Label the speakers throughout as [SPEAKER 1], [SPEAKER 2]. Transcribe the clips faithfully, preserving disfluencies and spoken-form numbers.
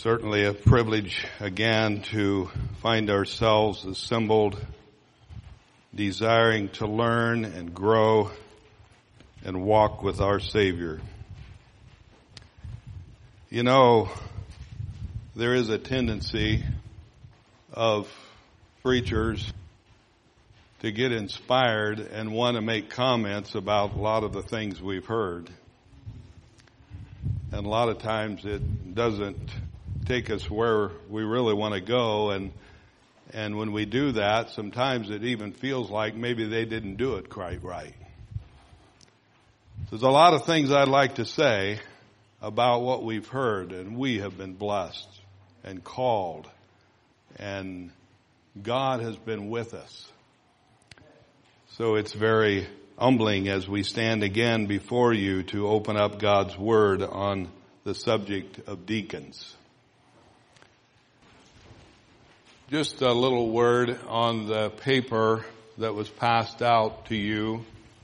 [SPEAKER 1] Certainly a privilege again to find ourselves assembled, desiring to learn and grow and walk with our Savior. You know, there is a tendency of preachers to get inspired and want to make comments about a lot of the things we've heard. And a lot of times it doesn't take us where we really want to go, and and when we do that, sometimes it even feels like maybe they didn't do it quite right. There's a lot of things I'd like to say about what we've heard, and we have been blessed and called, and God has been with us. So it's very humbling as we stand again before you to open up God's Word on the subject of deacons. Just a little word on the paper that was passed out to you.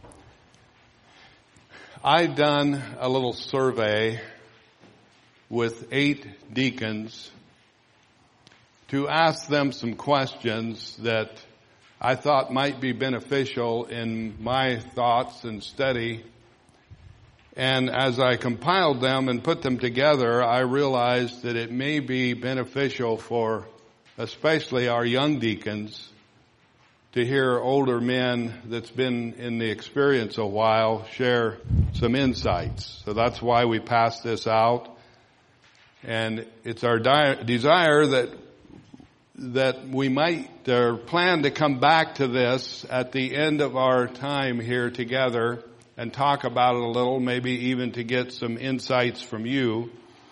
[SPEAKER 1] I've done a little survey with eight deacons to ask them some questions that I thought might be beneficial in my thoughts and study. And as I compiled them and put them together, I realized that it may be beneficial for especially our young deacons to hear older men that's been in the experience a while share some insights. So that's why we passed this out. And it's our di- desire that that we might uh, plan to come back to this at the end of our time here together and talk about it a little, maybe even to get some insights from you.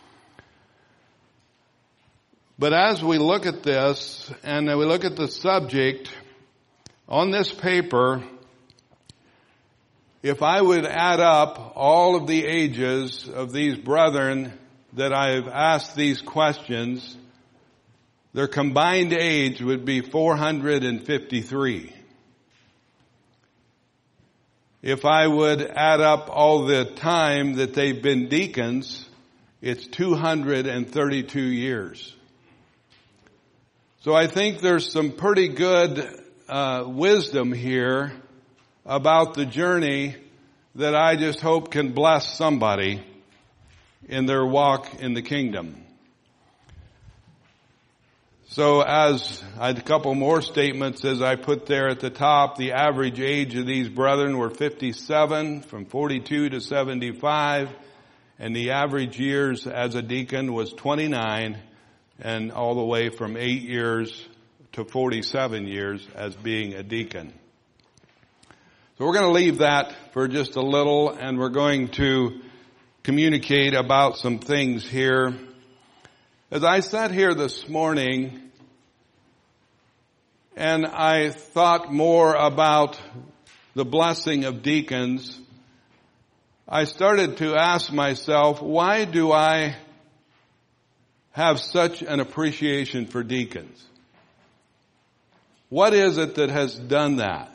[SPEAKER 1] But as we look at this and we look at the subject on this paper, if I would add up all of the ages of these brethren that I've asked these questions, their combined age would be four hundred fifty-three. If I would add up all the time that they've been deacons, it's two hundred thirty-two years. So I think there's some pretty good uh, wisdom here about the journey that I just hope can bless somebody in their walk in the kingdom. So as I had a couple more statements as I put there at the top, the average age of these brethren were fifty-seven, from forty-two to seventy-five, and the average years as a deacon was twenty-nine, and all the way from eight years to forty-seven years as being a deacon. So we're going to leave that for just a little, and we're going to communicate about some things here. As I sat here this morning and I thought more about the blessing of deacons, I started to ask myself, why do I have such an appreciation for deacons? What is it that has done that?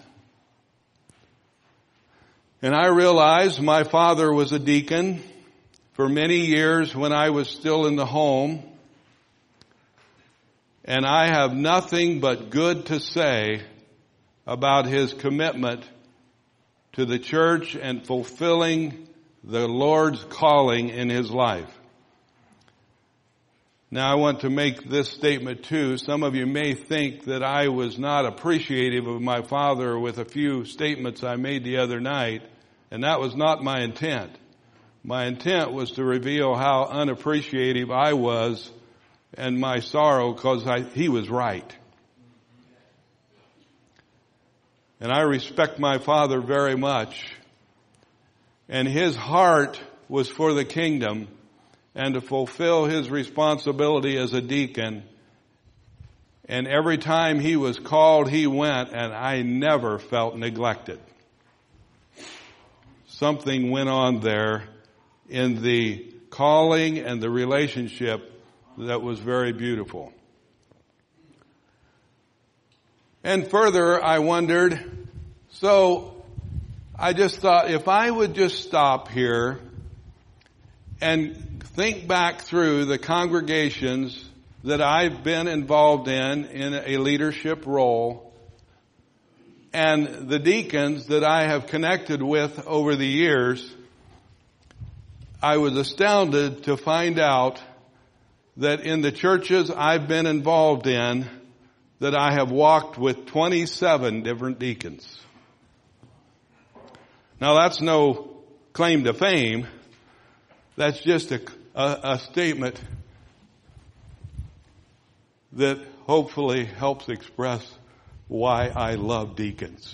[SPEAKER 1] And I realized my father was a deacon for many years when I was still in the home. And I have nothing but good to say about his commitment to the church and fulfilling the Lord's calling in his life. Now I want to make this statement too. Some of you may think that I was not appreciative of my father with a few statements I made the other night, and that was not my intent. My intent was to reveal how unappreciative I was and my sorrow because he was right. And I respect my father very much. And his heart was for the kingdom and to fulfill his responsibility as a deacon. And every time he was called, he went, and I never felt neglected. Something went on there in the calling and the relationship that was very beautiful. And further, I wondered, so I just thought if I would just stop here and think back through the congregations that I've been involved in, in a leadership role, and the deacons that I have connected with over the years, I was astounded to find out that in the churches I've been involved in, that I have walked with twenty-seven different deacons. Now that's no claim to fame. That's just a, a, a statement that hopefully helps express why I love deacons.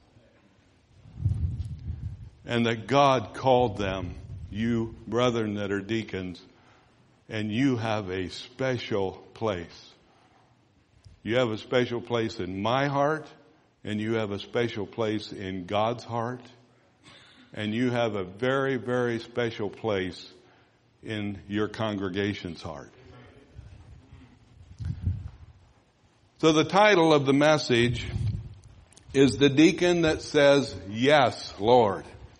[SPEAKER 1] And that God called them, you brethren that are deacons, and you have a special place. You have a special place in my heart, and you have a special place in God's heart, and you have a very, very special place in your congregation's heart. So the title of the message is The Deacon That Says, Yes, Lord.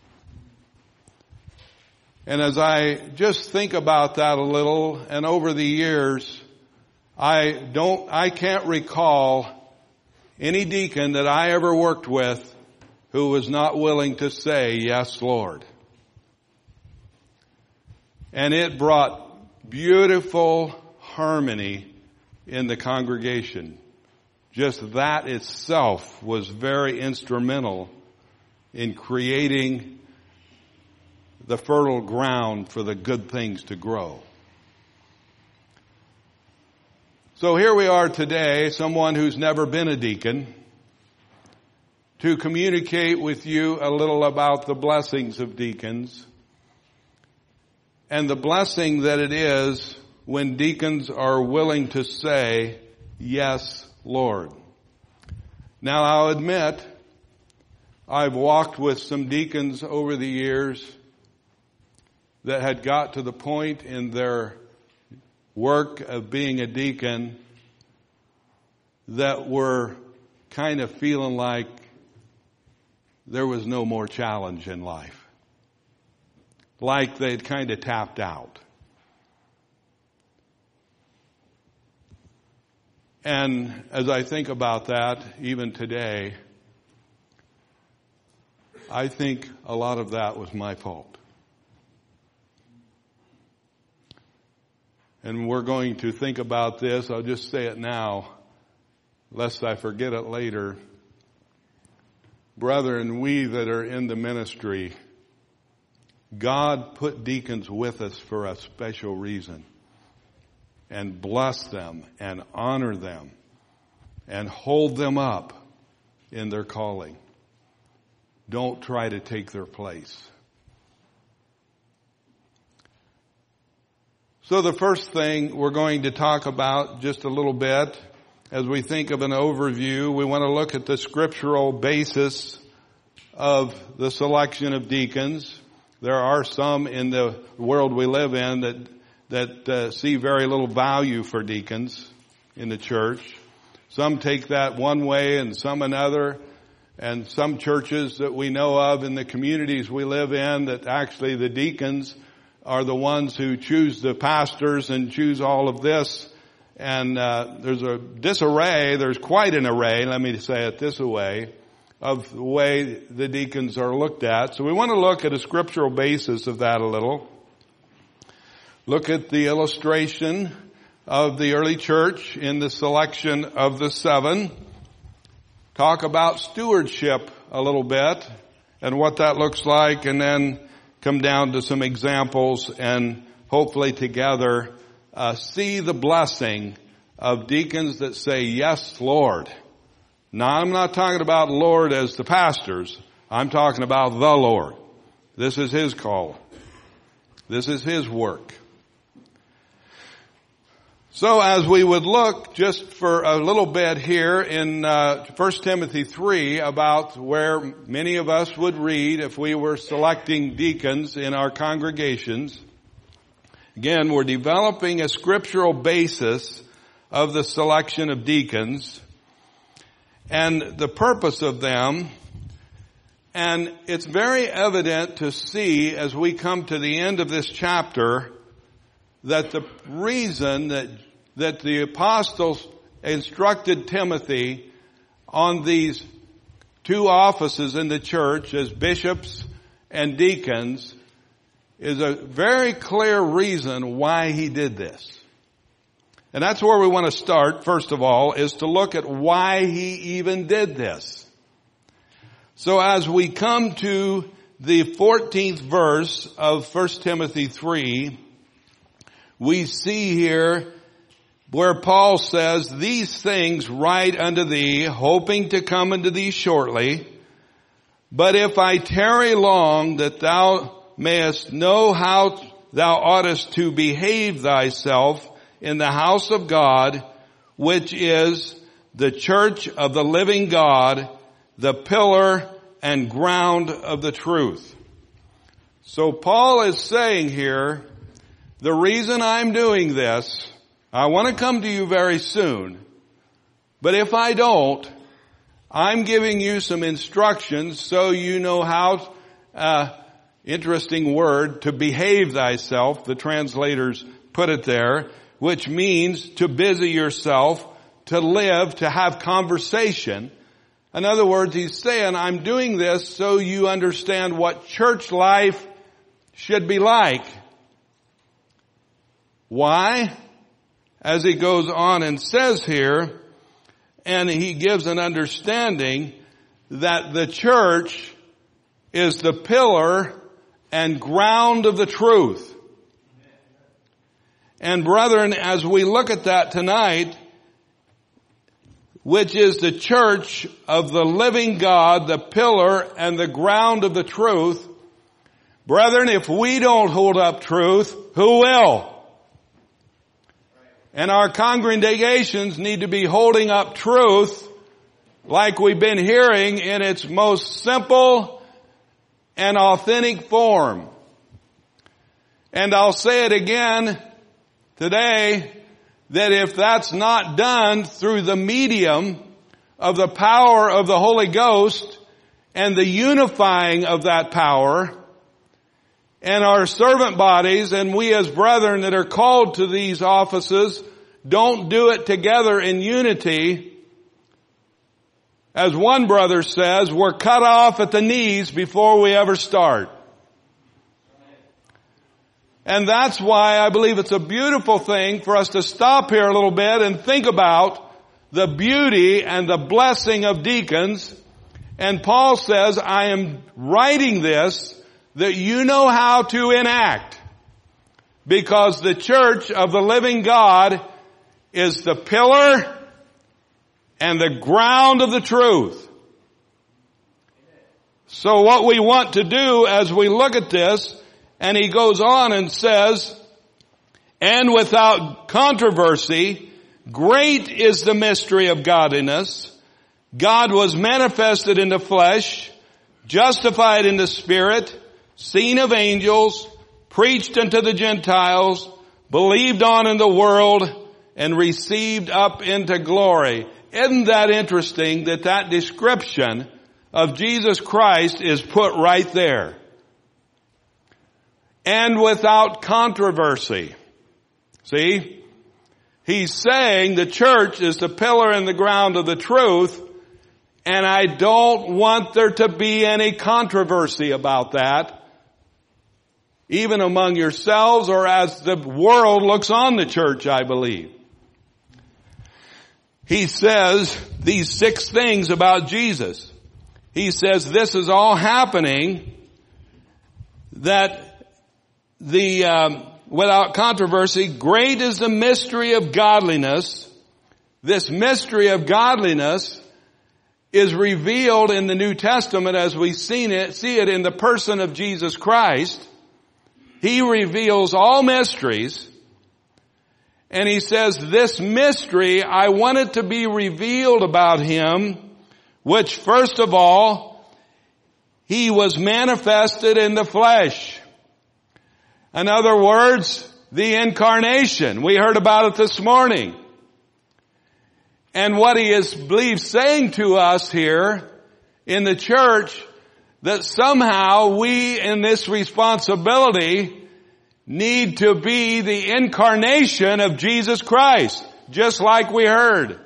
[SPEAKER 1] And as I just think about that a little, and over the years, I don't, I can't recall any deacon that I ever worked with who was not willing to say, yes, Lord. And it brought beautiful harmony in the congregation. Just that itself was very instrumental in creating the fertile ground for the good things to grow. So here we are today, someone who's never been a deacon, to communicate with you a little about the blessings of deacons and the blessing that it is when deacons are willing to say, yes, Lord. Now I'll admit, I've walked with some deacons over the years that had got to the point in their work of being a deacon that were kind of feeling like there was no more challenge in life. Like they'd kind of tapped out. And as I think about that, even today, I think a lot of that was my fault. And we're going to think about this. I'll just say it now, lest I forget it later. Brethren, we that are in the ministry, God put deacons with us for a special reason. And bless them and honor them and hold them up in their calling. Don't try to take their place. So the first thing we're going to talk about just a little bit as we think of an overview, we want to look at the scriptural basis of the selection of deacons. There are some in the world we live in that that uh, see very little value for deacons in the church. Some take that one way and some another. And some churches that we know of in the communities we live in, that actually the deacons are the ones who choose the pastors and choose all of this. And uh, there's a disarray, there's quite an array, let me say it this way, of the way the deacons are looked at. So we want to look at a scriptural basis of that a little. Look at the illustration of the early church in the selection of the seven. Talk about stewardship a little bit and what that looks like, and then come down to some examples and hopefully together uh, see the blessing of deacons that say, yes, Lord. Now, I'm not talking about Lord as the pastors. I'm talking about the Lord. This is His call. This is His work. So as we would look just for a little bit here in uh, First Timothy three about where many of us would read if we were selecting deacons in our congregations. Again, we're developing a scriptural basis of the selection of deacons and the purpose of them. And it's very evident to see as we come to the end of this chapter that the reason that, that the apostles instructed Timothy on these two offices in the church as bishops and deacons is a very clear reason why he did this. And that's where we want to start, first of all, is to look at why he even did this. So as we come to the fourteenth verse of First Timothy three, we see here where Paul says, "These things write unto thee, hoping to come unto thee shortly. But if I tarry long, that thou mayest know how thou oughtest to behave thyself in the house of God, which is the church of the living God, the pillar and ground of the truth." So Paul is saying here, the reason I'm doing this, I want to come to you very soon, but if I don't, I'm giving you some instructions so you know how, uh, interesting word, to behave thyself, the translators put it there, which means to busy yourself, to live, to have conversation. In other words, he's saying, I'm doing this so you understand what church life should be like. Why? As he goes on and says here, and he gives an understanding that the church is the pillar and ground of the truth. And brethren, as we look at that tonight, which is the church of the living God, the pillar and the ground of the truth, brethren, if we don't hold up truth, who will? And our congregations need to be holding up truth like we've been hearing in its most simple and authentic form. And I'll say it again today, that if that's not done through the medium of the power of the Holy Ghost and the unifying of that power, and our servant bodies and we as brethren that are called to these offices don't do it together in unity, as one brother says, we're cut off at the knees before we ever start. And that's why I believe it's a beautiful thing for us to stop here a little bit and think about the beauty and the blessing of deacons. And Paul says, I am writing this that you know how to enact, because the church of the living God is the pillar and the ground of the truth. So what we want to do as we look at this, and he goes on and says, and without controversy, great is the mystery of godliness. God was manifested in the flesh, justified in the spirit, seen of angels, preached unto the Gentiles, believed on in the world, and received up into glory. Isn't that interesting that that description of Jesus Christ is put right there? And without controversy. See? He's saying the church is the pillar and the ground of the truth, and I don't want there to be any controversy about that, even among yourselves or as the world looks on the church, I believe. He says these six things about Jesus. He says this is all happening, that the um, without controversy, great is the mystery of godliness. This mystery of godliness is revealed in the New Testament as we seen it, see it in the person of Jesus Christ. He reveals all mysteries. And he says, this mystery, I want it to be revealed about him, which first of all, he was manifested in the flesh. In other words, the incarnation. We heard about it this morning. And what he is, believes, saying to us here in the church, that somehow we in this responsibility need to be the incarnation of Jesus Christ, just like we heard.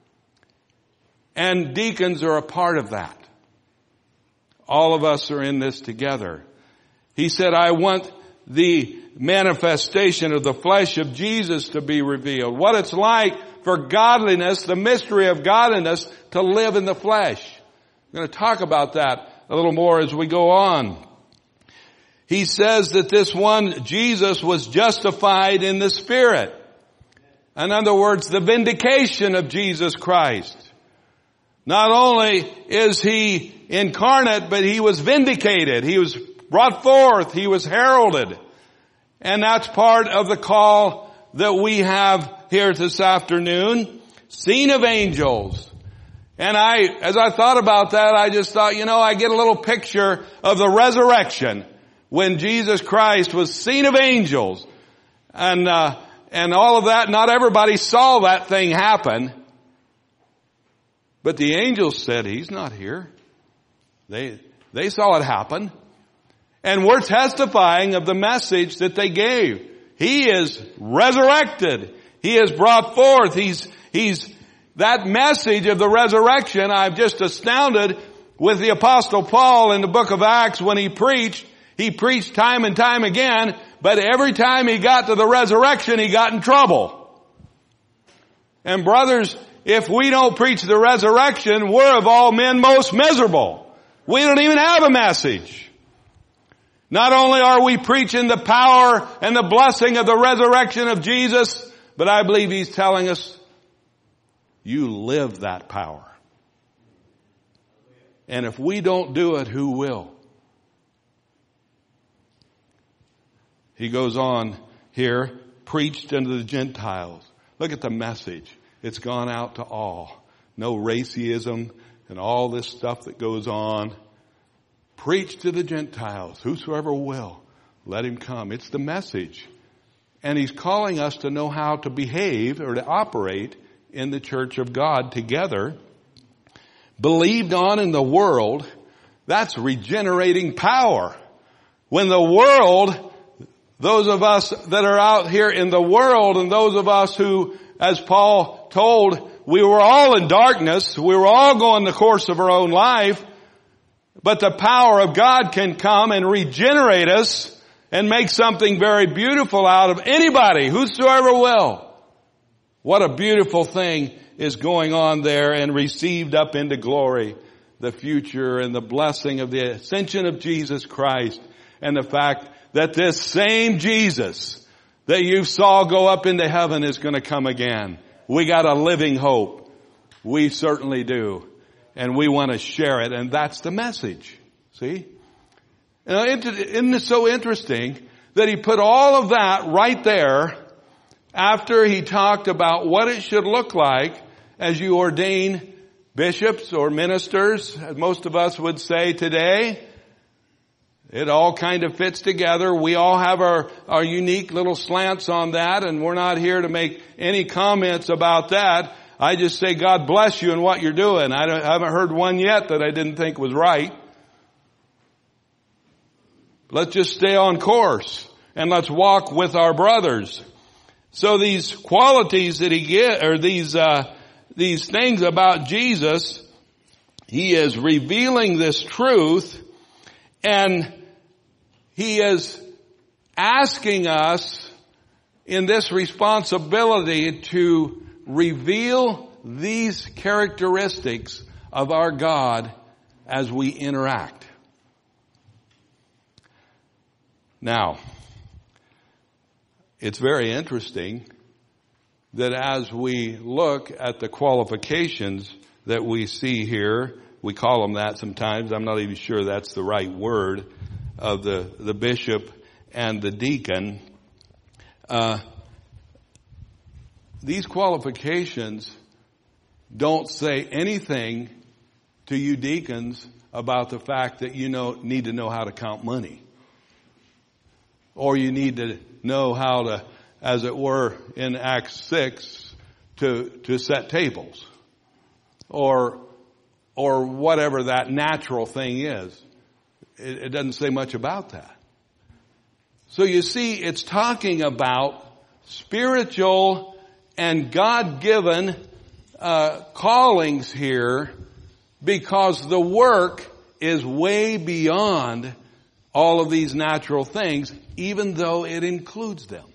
[SPEAKER 1] And deacons are a part of that. All of us are in this together. He said, I want the manifestation of the flesh of Jesus to be revealed. What it's like for godliness, the mystery of godliness, to live in the flesh. I'm going to talk about that a little more as we go on. He says that this one, Jesus, was justified in the Spirit. In other words, the vindication of Jesus Christ. Not only is he incarnate, but he was vindicated. He was brought forth. He was heralded. And that's part of the call that we have here this afternoon. Seen of angels. And I, as I thought about that, I just thought, you know, I get a little picture of the resurrection when Jesus Christ was seen of angels. And, uh, and all of that. Not everybody saw that thing happen. But the angels said, he's not here. They, they saw it happen. And we're testifying of the message that they gave. He is resurrected. He is brought forth. He's, he's, that message of the resurrection, I'm just astounded with the Apostle Paul in the book of Acts when he preached. He preached time and time again, but every time he got to the resurrection, he got in trouble. And brothers, if we don't preach the resurrection, we're of all men most miserable. We don't even have a message. Not only are we preaching the power and the blessing of the resurrection of Jesus, but I believe he's telling us, you live that power. And if we don't do it, who will? He goes on here, preached unto the Gentiles. Look at the message. It's gone out to all. No racism and all this stuff that goes on. Preach to the Gentiles. Whosoever will, let him come. It's the message. And he's calling us to know how to behave or to operate in the church of God together. Believed on in the world, that's regenerating power. When the world, those of us that are out here in the world and those of us who, as Paul told, we were all in darkness, we were all going the course of our own life, but the power of God can come and regenerate us and make something very beautiful out of anybody, whosoever will. What a beautiful thing is going on there and received up into glory. The future and the blessing of the ascension of Jesus Christ and the fact that this same Jesus that you saw go up into heaven is going to come again. We got a living hope. We certainly do. And we want to share it. And that's the message. See? Now, isn't it so interesting that he put all of that right there after he talked about what it should look like as you ordain bishops or ministers, as most of us would say today. It all kind of fits together. We all have our, our unique little slants on that, and we're not here to make any comments about that. I just say, God bless you in what you're doing. I, don't, I haven't heard one yet that I didn't think was right. Let's just stay on course, and let's walk with our brothers. So these qualities that he get, or these, uh, these things about Jesus, he is revealing this truth, and he is asking us in this responsibility to reveal these characteristics of our God as we interact. Now, it's very interesting that as we look at the qualifications that we see here, we call them that sometimes, I'm not even sure that's the right word, of the, the bishop and the deacon. Uh, these qualifications don't say anything to you deacons about the fact that you know, need to know how to count money. Or you need to know how to, as it were in Acts six, to, to set tables. Or, or whatever that natural thing is. It, it doesn't say much about that. So you see, it's talking about spiritual and God-given uh, callings here, because the work is way beyond all of these natural things, even though it includes them.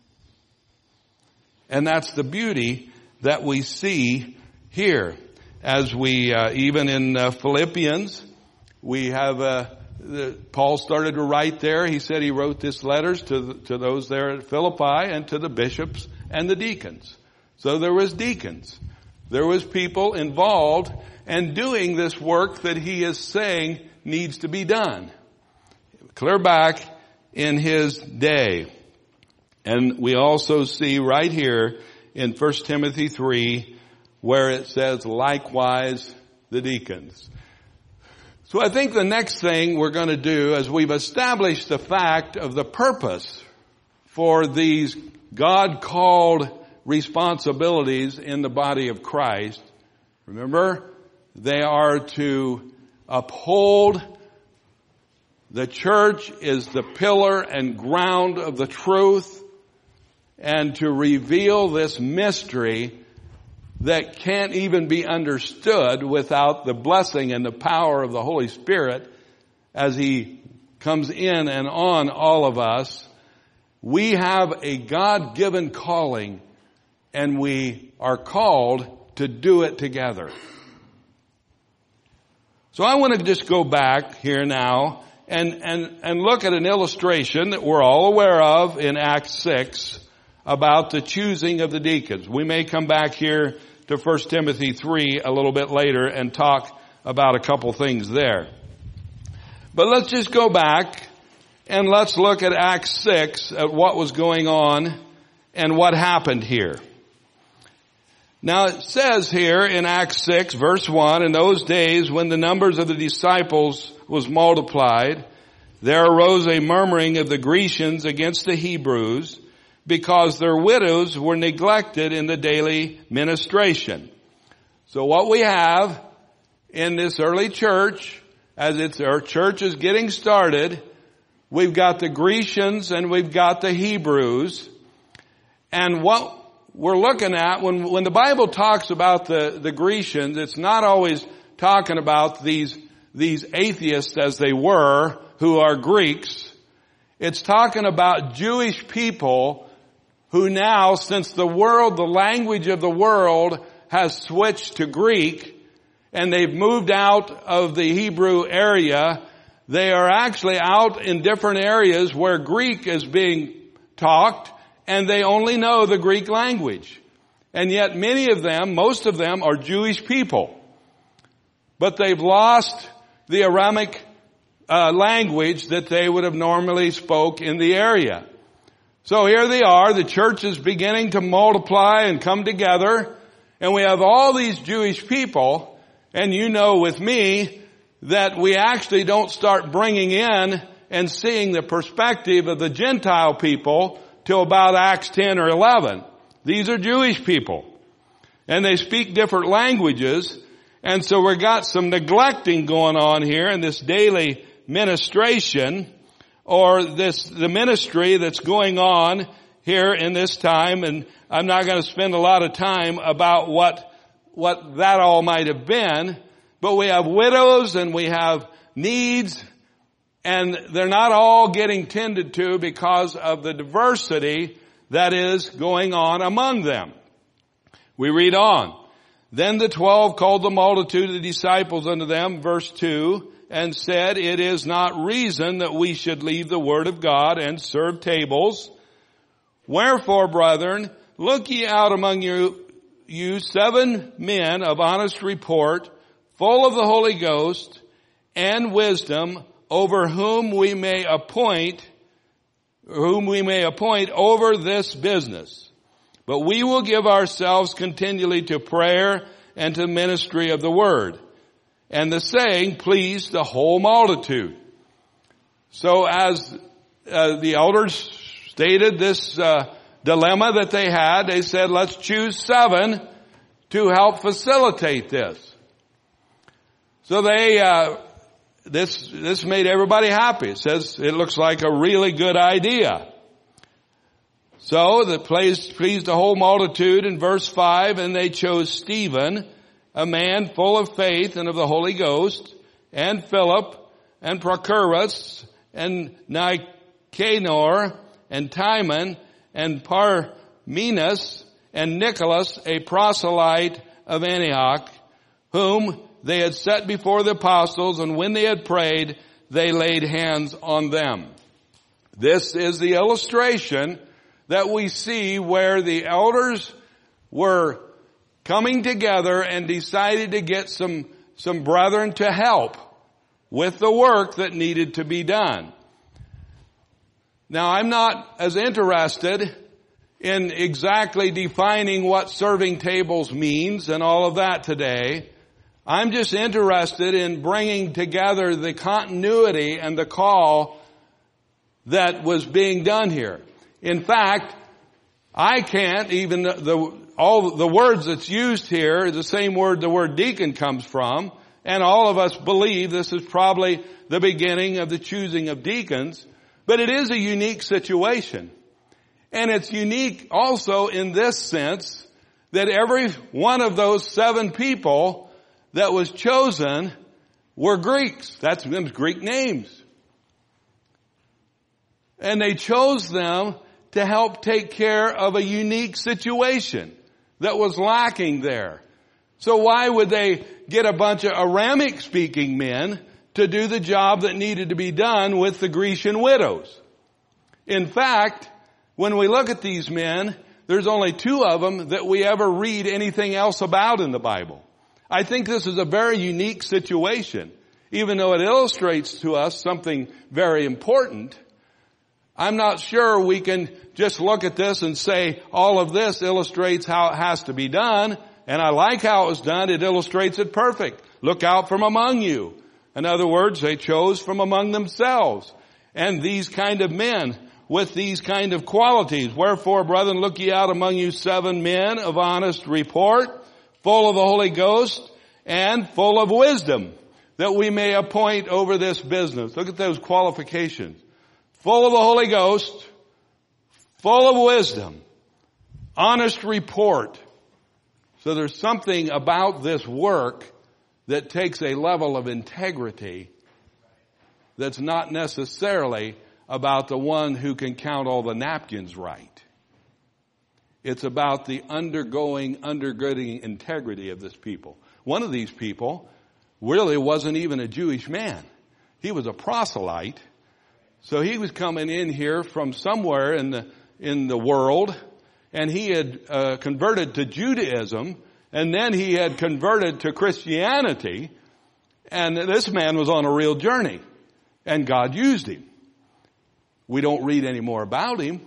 [SPEAKER 1] And that's the beauty that we see here. As we, uh, even in uh, Philippians, we have, uh, the, Paul started to write there. He said he wrote this letters to, the, to those there at Philippi and to the bishops and the deacons. So there was deacons. There was people involved and doing this work that he is saying needs to be done. Clear back in his day. And we also see right here in First Timothy three where it says, likewise the deacons. So I think the next thing we're going to do, as we've established the fact of the purpose for these God-called responsibilities in the body of Christ, remember, they are to uphold the church is the pillar and ground of the truth, and to reveal this mystery that can't even be understood without the blessing and the power of the Holy Spirit as He comes in and on all of us. We have a God-given calling, and we are called to do it together. So I want to just go back here now and, and, and look at an illustration that we're all aware of in Acts six about the choosing of the deacons. We may come back here to First Timothy three a little bit later and talk about a couple things there. But let's just go back and let's look at Acts six, at what was going on and what happened here. Now it says here in Acts six verse one, in those days when the numbers of the disciples was multiplied, there arose a murmuring of the Grecians against the Hebrews, because their widows were neglected in the daily ministration. So what we have in this early church, as it's our church is getting started, we've got the Grecians and we've got the Hebrews. And what we're looking at, when, when the Bible talks about the, the Grecians, it's not always talking about these, these atheists as they were, who are Greeks. It's talking about Jewish people who now, since the world, the language of the world has switched to Greek, and they've moved out of the Hebrew area, they are actually out in different areas where Greek is being talked, and they only know the Greek language. And yet many of them, most of them, are Jewish people. But they've lost the Aramaic uh, language that they would have normally spoke in the area. So here they are, the church is beginning to multiply and come together, and we have all these Jewish people, and you know with me that we actually don't start bringing in and seeing the perspective of the Gentile people till about Acts ten or eleven. These are Jewish people, and they speak different languages, and so we've got some neglecting going on here in this daily ministration, or this, the ministry that's going on here in this time. And I'm not going to spend a lot of time about what, what that all might have been, but we have widows and we have needs, and they're not all getting tended to because of the diversity that is going on among them. We read on. Then the twelve called the multitude of the disciples unto them, verse two, and said, it is not reason that we should leave the word of God and serve tables. Wherefore, brethren, look ye out among you, you seven men of honest report, full of the Holy Ghost and wisdom, over whom we may appoint, whom we may appoint over this business. But we will give ourselves continually to prayer and to ministry of the word. And the saying pleased the whole multitude. So as uh, the elders stated this uh, dilemma that they had, they said, let's choose seven to help facilitate this. So they uh, this, this made everybody happy. It says it looks like a really good idea. So that pleased, pleased the whole multitude in verse five, and they chose Stephen, a man full of faith and of the Holy Ghost, and Philip, and Prochorus, and Nicanor, and Timon, and Parmenas, and Nicholas, a proselyte of Antioch, whom they had set before the apostles, and when they had prayed, they laid hands on them. This is the illustration that we see where the elders were coming together and decided to get some, some brethren to help with the work that needed to be done. Now, I'm not as interested in exactly defining what serving tables means and all of that today. I'm just interested in bringing together the continuity and the call that was being done here. In fact, I can't even, the, all the words that's used here is the same word the word deacon comes from, and all of us believe this is probably the beginning of the choosing of deacons, but it is a unique situation. And it's unique also in this sense that every one of those seven people that was chosen were Greeks. That's them Greek names. And they chose them to help take care of a unique situation that was lacking there. So why would they get a bunch of Aramic speaking men to do the job that needed to be done with the Grecian widows? In fact, when we look at these men, there's only two of them that we ever read anything else about in the Bible. I think this is a very unique situation. Even though it illustrates to us something very important, I'm not sure we can just look at this and say all of this illustrates how it has to be done. And I like how it was done. It illustrates it perfect. Look out from among you. In other words, they chose from among themselves. And these kind of men with these kind of qualities. Wherefore, brethren, look ye out among you seven men of honest report, full of the Holy Ghost, and full of wisdom, that we may appoint over this business. Look at those qualifications. Full of the Holy Ghost, full of wisdom, honest report. So there's something about this work that takes a level of integrity that's not necessarily about the one who can count all the napkins right. It's about the undergoing, undergirding integrity of this people. One of these people really wasn't even a Jewish man. He was a proselyte. So he was coming in here from somewhere in the, in the world, and he had uh, converted to Judaism, and then he had converted to Christianity, and this man was on a real journey, and God used him. We don't read any more about him.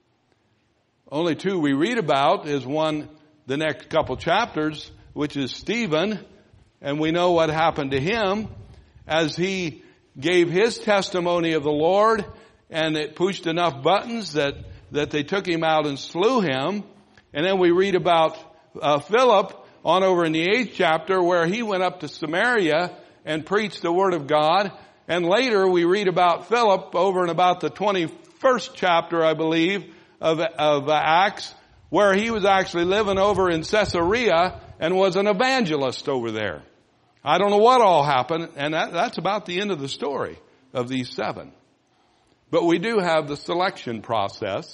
[SPEAKER 1] Only two we read about is one, the next couple chapters, which is Stephen, and we know what happened to him as he gave his testimony of the Lord, and it pushed enough buttons that, that they took him out and slew him. And then we read about uh, Philip on over in the eighth chapter where he went up to Samaria and preached the word of God. And later we read about Philip over in about the twenty-first chapter, I believe, of, of uh, Acts, where he was actually living over in Caesarea and was an evangelist over there. I don't know what all happened, and that, that's about the end of the story of these seven. But we do have the selection process.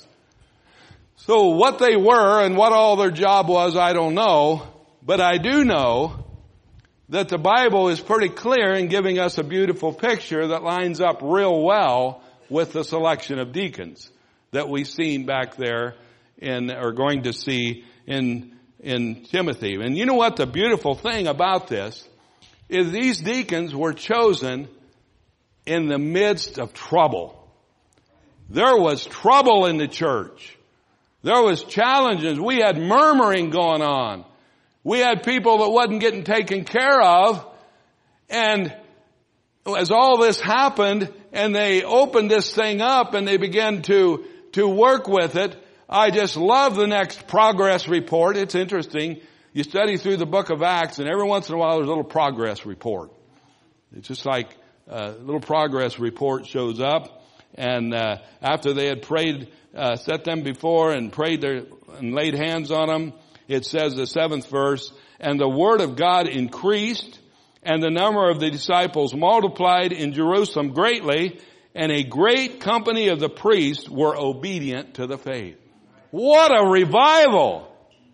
[SPEAKER 1] So what they were and what all their job was, I don't know. But I do know that the Bible is pretty clear in giving us a beautiful picture that lines up real well with the selection of deacons that we've seen back there in, or going to see in, in Timothy. And you know what the beautiful thing about this is these deacons were chosen in the midst of trouble. There was trouble in the church. There was challenges. We had murmuring going on. We had people that wasn't getting taken care of. And as all this happened and they opened this thing up and they began to, to work with it, I just love the next progress report. It's interesting. You study through the book of Acts, and every once in a while there's a little progress report. It's just like uh, little progress report shows up. And uh, after they had prayed, uh, set them before and prayed their, and laid hands on them, it says the seventh verse, and the word of God increased, and the number of the disciples multiplied in Jerusalem greatly, and a great company of the priests were obedient to the faith. What a revival!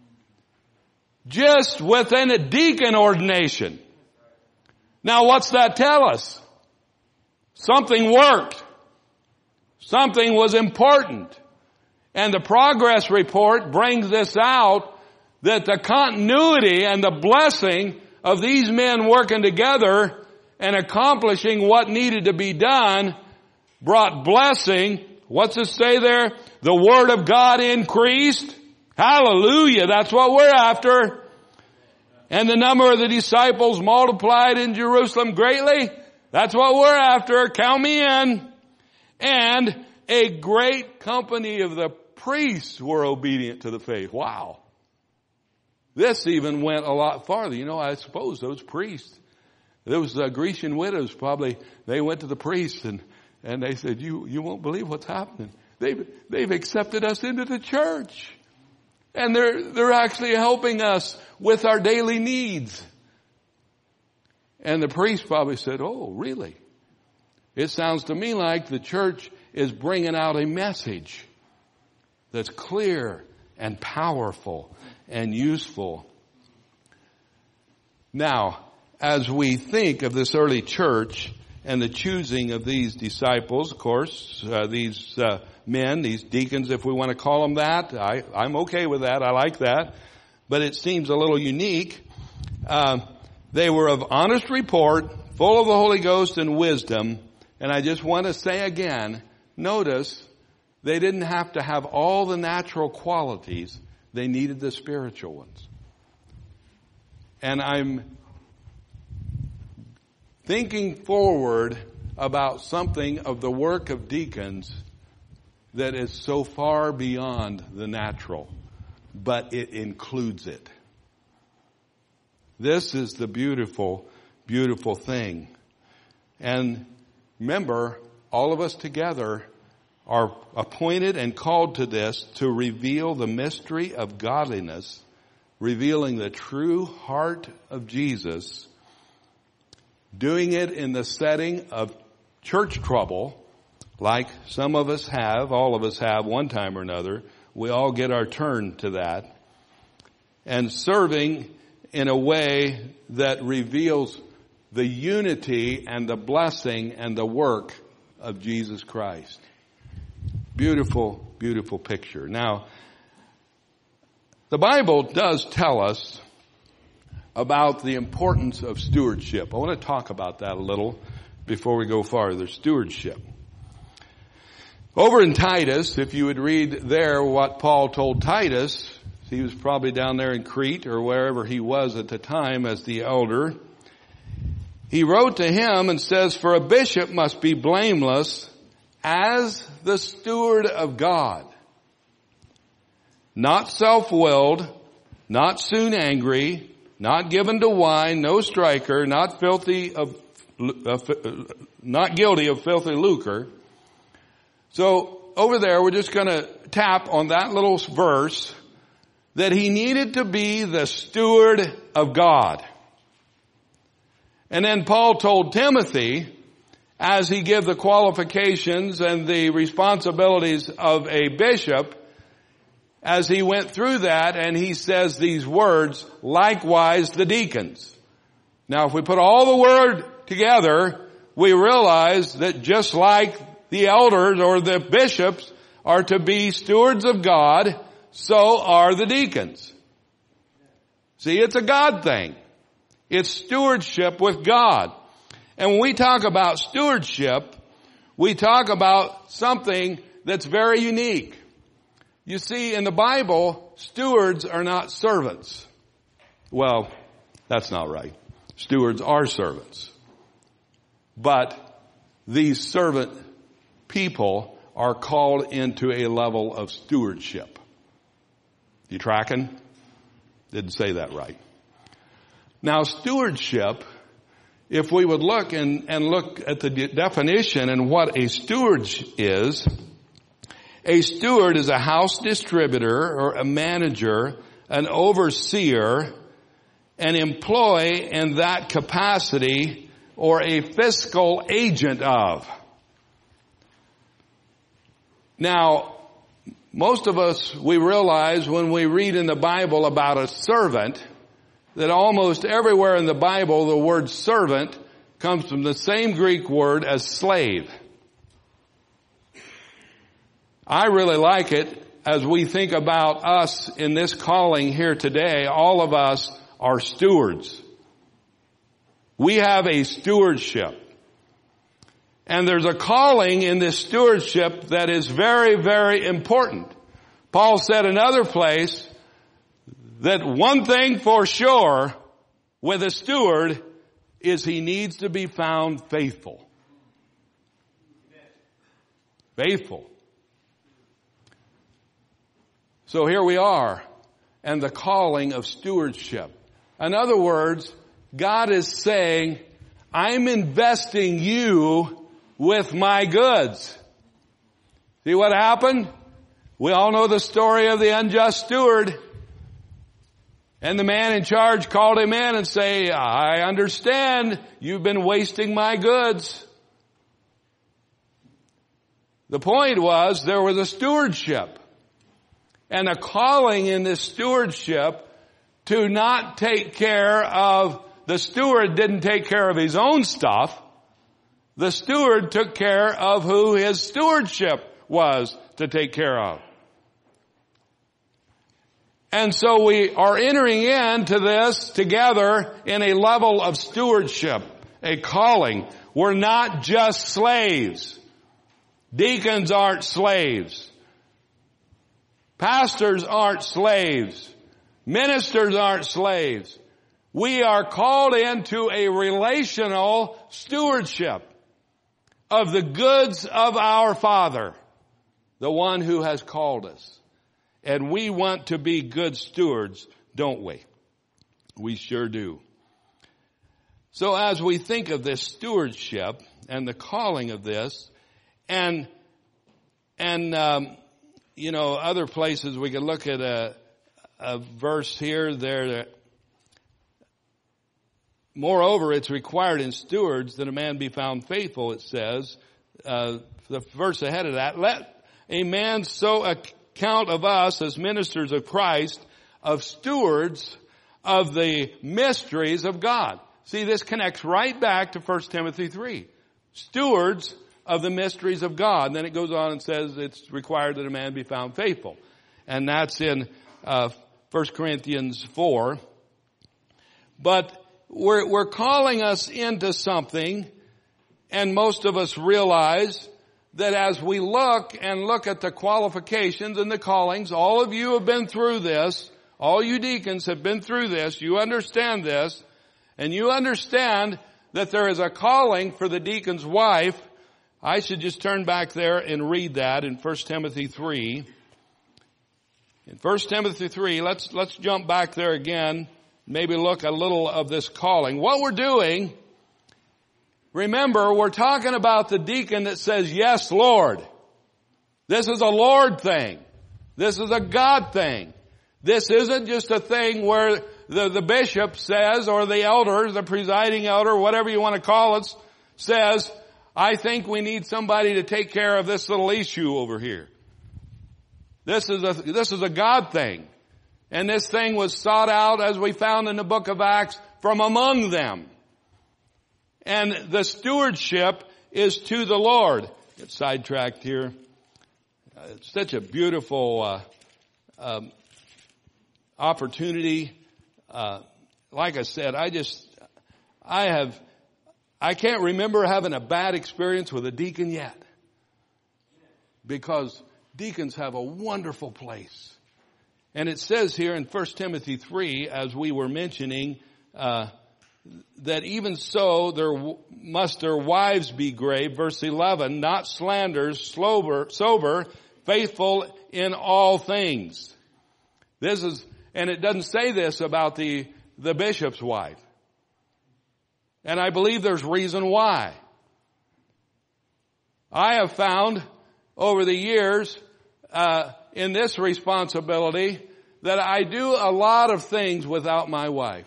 [SPEAKER 1] Just within a deacon ordination. Now what's that tell us? Something worked. Something was important. And the progress report brings this out, that the continuity and the blessing of these men working together and accomplishing what needed to be done brought blessing. What's it say there? The word of God increased. Hallelujah. That's what we're after. And the number of the disciples multiplied in Jerusalem greatly. That's what we're after. Count me in. And a great company of the priests were obedient to the faith. Wow. This even went a lot farther. You know, I suppose those priests, those uh, Grecian widows probably, they went to the priests and, and they said, you, you won't believe what's happening. They've, they've accepted us into the church. And they're, they're actually helping us with our daily needs. And the priest probably said, oh, really? It sounds to me like the church is bringing out a message that's clear and powerful and useful. Now, as we think of this early church and the choosing of these disciples, of course, uh, these uh, men, these deacons, if we want to call them that, I, I'm okay with that. I like that. But it seems a little unique. Uh, they were of honest report, full of the Holy Ghost and wisdom. And I just want to say again, notice they didn't have to have all the natural qualities. They needed the spiritual ones. And I'm thinking forward about something of the work of deacons that is so far beyond the natural, but it includes it. This is the beautiful, beautiful thing. And remember, all of us together are appointed and called to this to reveal the mystery of godliness, revealing the true heart of Jesus, doing it in the setting of church trouble, like some of us have, all of us have one time or another. We all get our turn to that. And serving in a way that reveals the unity and the blessing and the work of Jesus Christ. Beautiful, beautiful picture. Now, the Bible does tell us about the importance of stewardship. I want to talk about that a little before we go farther. Stewardship. Over in Titus, if you would read there what Paul told Titus, he was probably down there in Crete or wherever he was at the time as the elder. He wrote to him and says, for a bishop must be blameless as the steward of God, not self-willed, not soon angry, not given to wine, no striker, not filthy of, uh, not guilty of filthy lucre. So over there, we're just going to tap on that little verse that he needed to be the steward of God. And then Paul told Timothy, as he gave the qualifications and the responsibilities of a bishop, as he went through that, and he says these words, likewise the deacons. Now, if we put all the word together, we realize that just like the elders or the bishops are to be stewards of God, so are the deacons. See, it's a God thing. It's stewardship with God. And when we talk about stewardship, we talk about something that's very unique. You see, in the Bible, stewards are not servants. Well, that's not right. Stewards are servants. But these servant people are called into a level of stewardship. You tracking? Didn't say that right. Now, stewardship if we would look and, and look at the de- definition and what a steward is, a steward is a house distributor or a manager, an overseer, an employee in that capacity, or a fiscal agent of. Now, most of us, we realize when we read in the Bible about a servant, that almost everywhere in the Bible the word servant comes from the same Greek word as slave. I really like it as we think about us in this calling here today. All of us are stewards. We have a stewardship. And there's a calling in this stewardship that is very, very important. Paul said in another place that one thing for sure with a steward is he needs to be found faithful. Faithful. So here we are, and the calling of stewardship. In other words, God is saying, I'm investing you with my goods. See what happened? We all know the story of the unjust steward. And the man in charge called him in and say, I understand you've been wasting my goods. The point was there was a stewardship and a calling in this stewardship to not take care of, the steward didn't take care of his own stuff. The steward took care of who his stewardship was to take care of. And so we are entering into this together in a level of stewardship, a calling. We're not just slaves. Deacons aren't slaves. Pastors aren't slaves. Ministers aren't slaves. We are called into a relational stewardship of the goods of our Father, the one who has called us. And we want to be good stewards, don't we? We sure do. So as we think of this stewardship and the calling of this, and, and, um, you know, other places we can look at a, a verse here, there, that, moreover, it's required in stewards that a man be found faithful, it says, uh, the verse ahead of that, let a man so account of us as ministers of Christ, of stewards of the mysteries of God. See, this connects right back to First Timothy three. Stewards of the mysteries of God. And then it goes on and says it's required that a man be found faithful. And that's in uh, First Corinthians four. But we're, we're calling us into something, and most of us realize that as we look and look at the qualifications and the callings, all of you have been through this, all you deacons have been through this, you understand this, and you understand that there is a calling for the deacon's wife. I should just turn back there and read that in First Timothy three. In First Timothy three, let's, let's jump back there again, maybe look a little of this calling. What we're doing, remember, we're talking about the deacon that says, yes, Lord. This is a Lord thing. This is a God thing. This isn't just a thing where the, the bishop says, or the elder, the presiding elder, whatever you want to call it, says, I think we need somebody to take care of this little issue over here. This is a, this is a God thing. And this thing was sought out, as we found in the book of Acts, from among them. And the stewardship is to the Lord. Get sidetracked here. Uh, it's such a beautiful uh, um, opportunity. Uh, like I said, I just, I have, I can't remember having a bad experience with a deacon yet. Because deacons have a wonderful place. And it says here in First Timothy three, as we were mentioning, uh, that even so there w- must their wives be grave, verse eleven, not slanders, sober, sober, faithful in all things. This is, and it doesn't say this about the, the bishop's wife. And I believe there's reason why. I have found over the years uh, in this responsibility that I do a lot of things without my wife.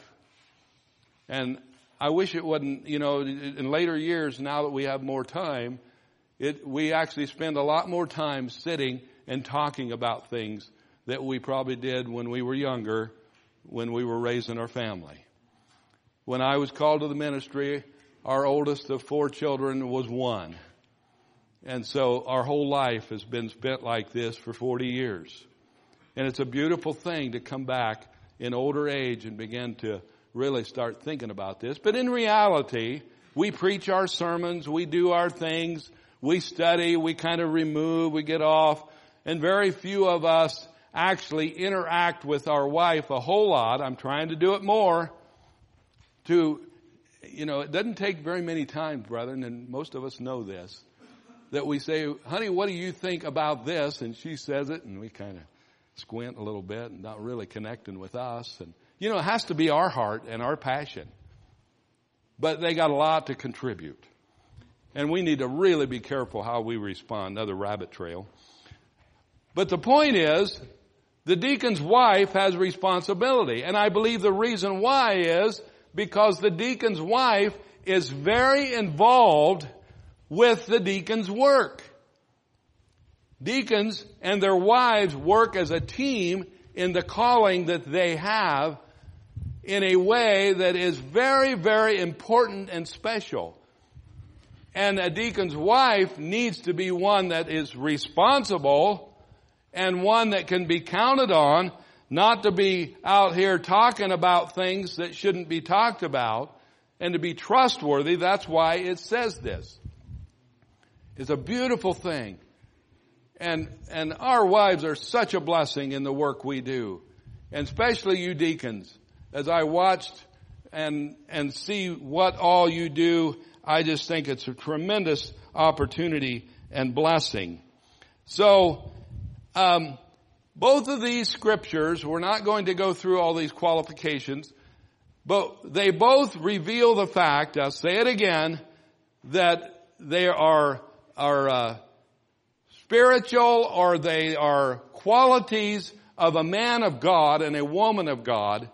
[SPEAKER 1] And I wish it wouldn't, you know, in later years, now that we have more time, it, we actually spend a lot more time sitting and talking about things that we probably did when we were younger, when we were raising our family. When I was called to the ministry, our oldest of four children was one. And so our whole life has been spent like this for forty years. And it's a beautiful thing to come back in older age and begin to really start thinking about this. But in reality, we preach our sermons, we do our things, we study, we kind of remove, we get off, and very few of us actually interact with our wife a whole lot. I'm trying to do it more. To, you know, it doesn't take very many times, brethren, and most of us know this, that we say, honey, what do you think about this? And she says it, and we kind of squint a little bit and not really connecting with us. And, you know, it has to be our heart and our passion. But they got a lot to contribute. And we need to really be careful how we respond. Another rabbit trail. But the point is, the deacon's wife has responsibility. And I believe the reason why is because the deacon's wife is very involved with the deacon's work. Deacons and their wives work as a team in the calling that they have in a way that is very, very important and special. And a deacon's wife needs to be one that is responsible and one that can be counted on, not to be out here talking about things that shouldn't be talked about, and to be trustworthy. That's why it says this. It's a beautiful thing. And, and our wives are such a blessing in the work we do. And especially you deacons. As I watched and, and see what all you do, I just think it's a tremendous opportunity and blessing. So, um, both of these scriptures, we're not going to go through all these qualifications, but they both reveal the fact, I'll say it again, that they are, are, uh, spiritual, or they are qualities of a man of God and a woman of God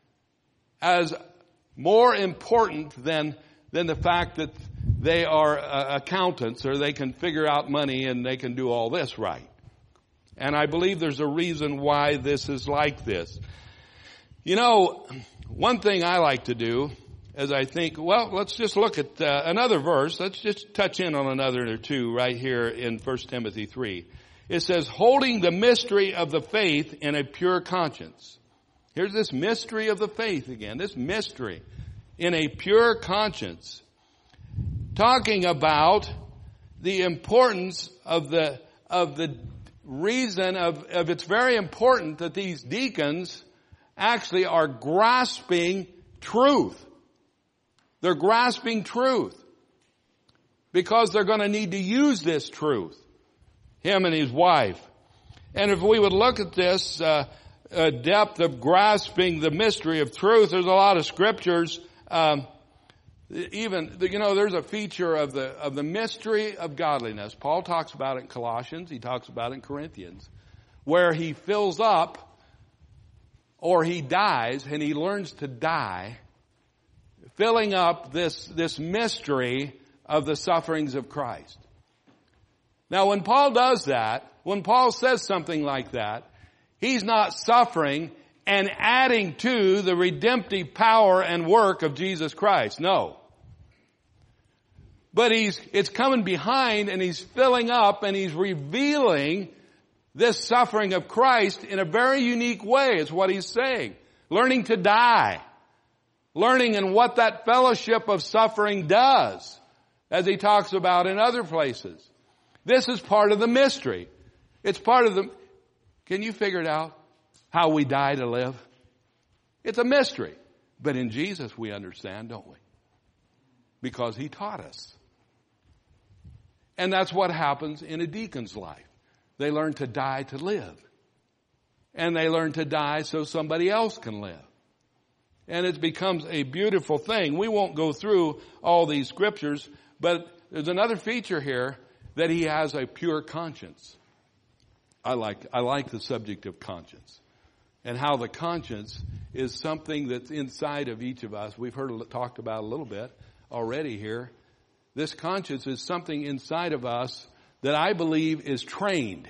[SPEAKER 1] as more important than, than the fact that they are uh, accountants or they can figure out money and they can do all this right. And I believe there's a reason why this is like this. You know, one thing I like to do is I think, well, let's just look at uh, another verse. Let's just touch in on another or two right here in First Timothy three. It says, holding the mystery of the faith in a pure conscience. Here's this mystery of the faith again, this mystery in a pure conscience. Talking about the importance of the, of the reason of, of it's very important that these deacons actually are grasping truth. They're grasping truth because they're going to need to use this truth, him and his wife. And if we would look at this uh, uh, depth of grasping the mystery of truth, there's a lot of scriptures. Um, even you know, there's a feature of the of the mystery of godliness. Paul talks about it in Colossians. He talks about it in Corinthians, where he fills up or he dies, and he learns to die, filling up this, this mystery of the sufferings of Christ. Now, when Paul does that, when Paul says something like that, he's not suffering and adding to the redemptive power and work of Jesus Christ. No. But he's, it's coming behind, and he's filling up and he's revealing this suffering of Christ in a very unique way, is what he's saying. Learning to die. Learning in what that fellowship of suffering does, as he talks about in other places. This is part of the mystery. It's part of the, can you figure it out? How we die to live? It's a mystery. But in Jesus we understand, don't we? Because he taught us. And that's what happens in a deacon's life. They learn to die to live. And they learn to die so somebody else can live. And it becomes a beautiful thing. We won't go through all these scriptures, but there's another feature here, that he has a pure conscience. I like, I like the subject of conscience and how the conscience is something that's inside of each of us. We've heard it talked about a little bit already here. This conscience is something inside of us that I believe is trained.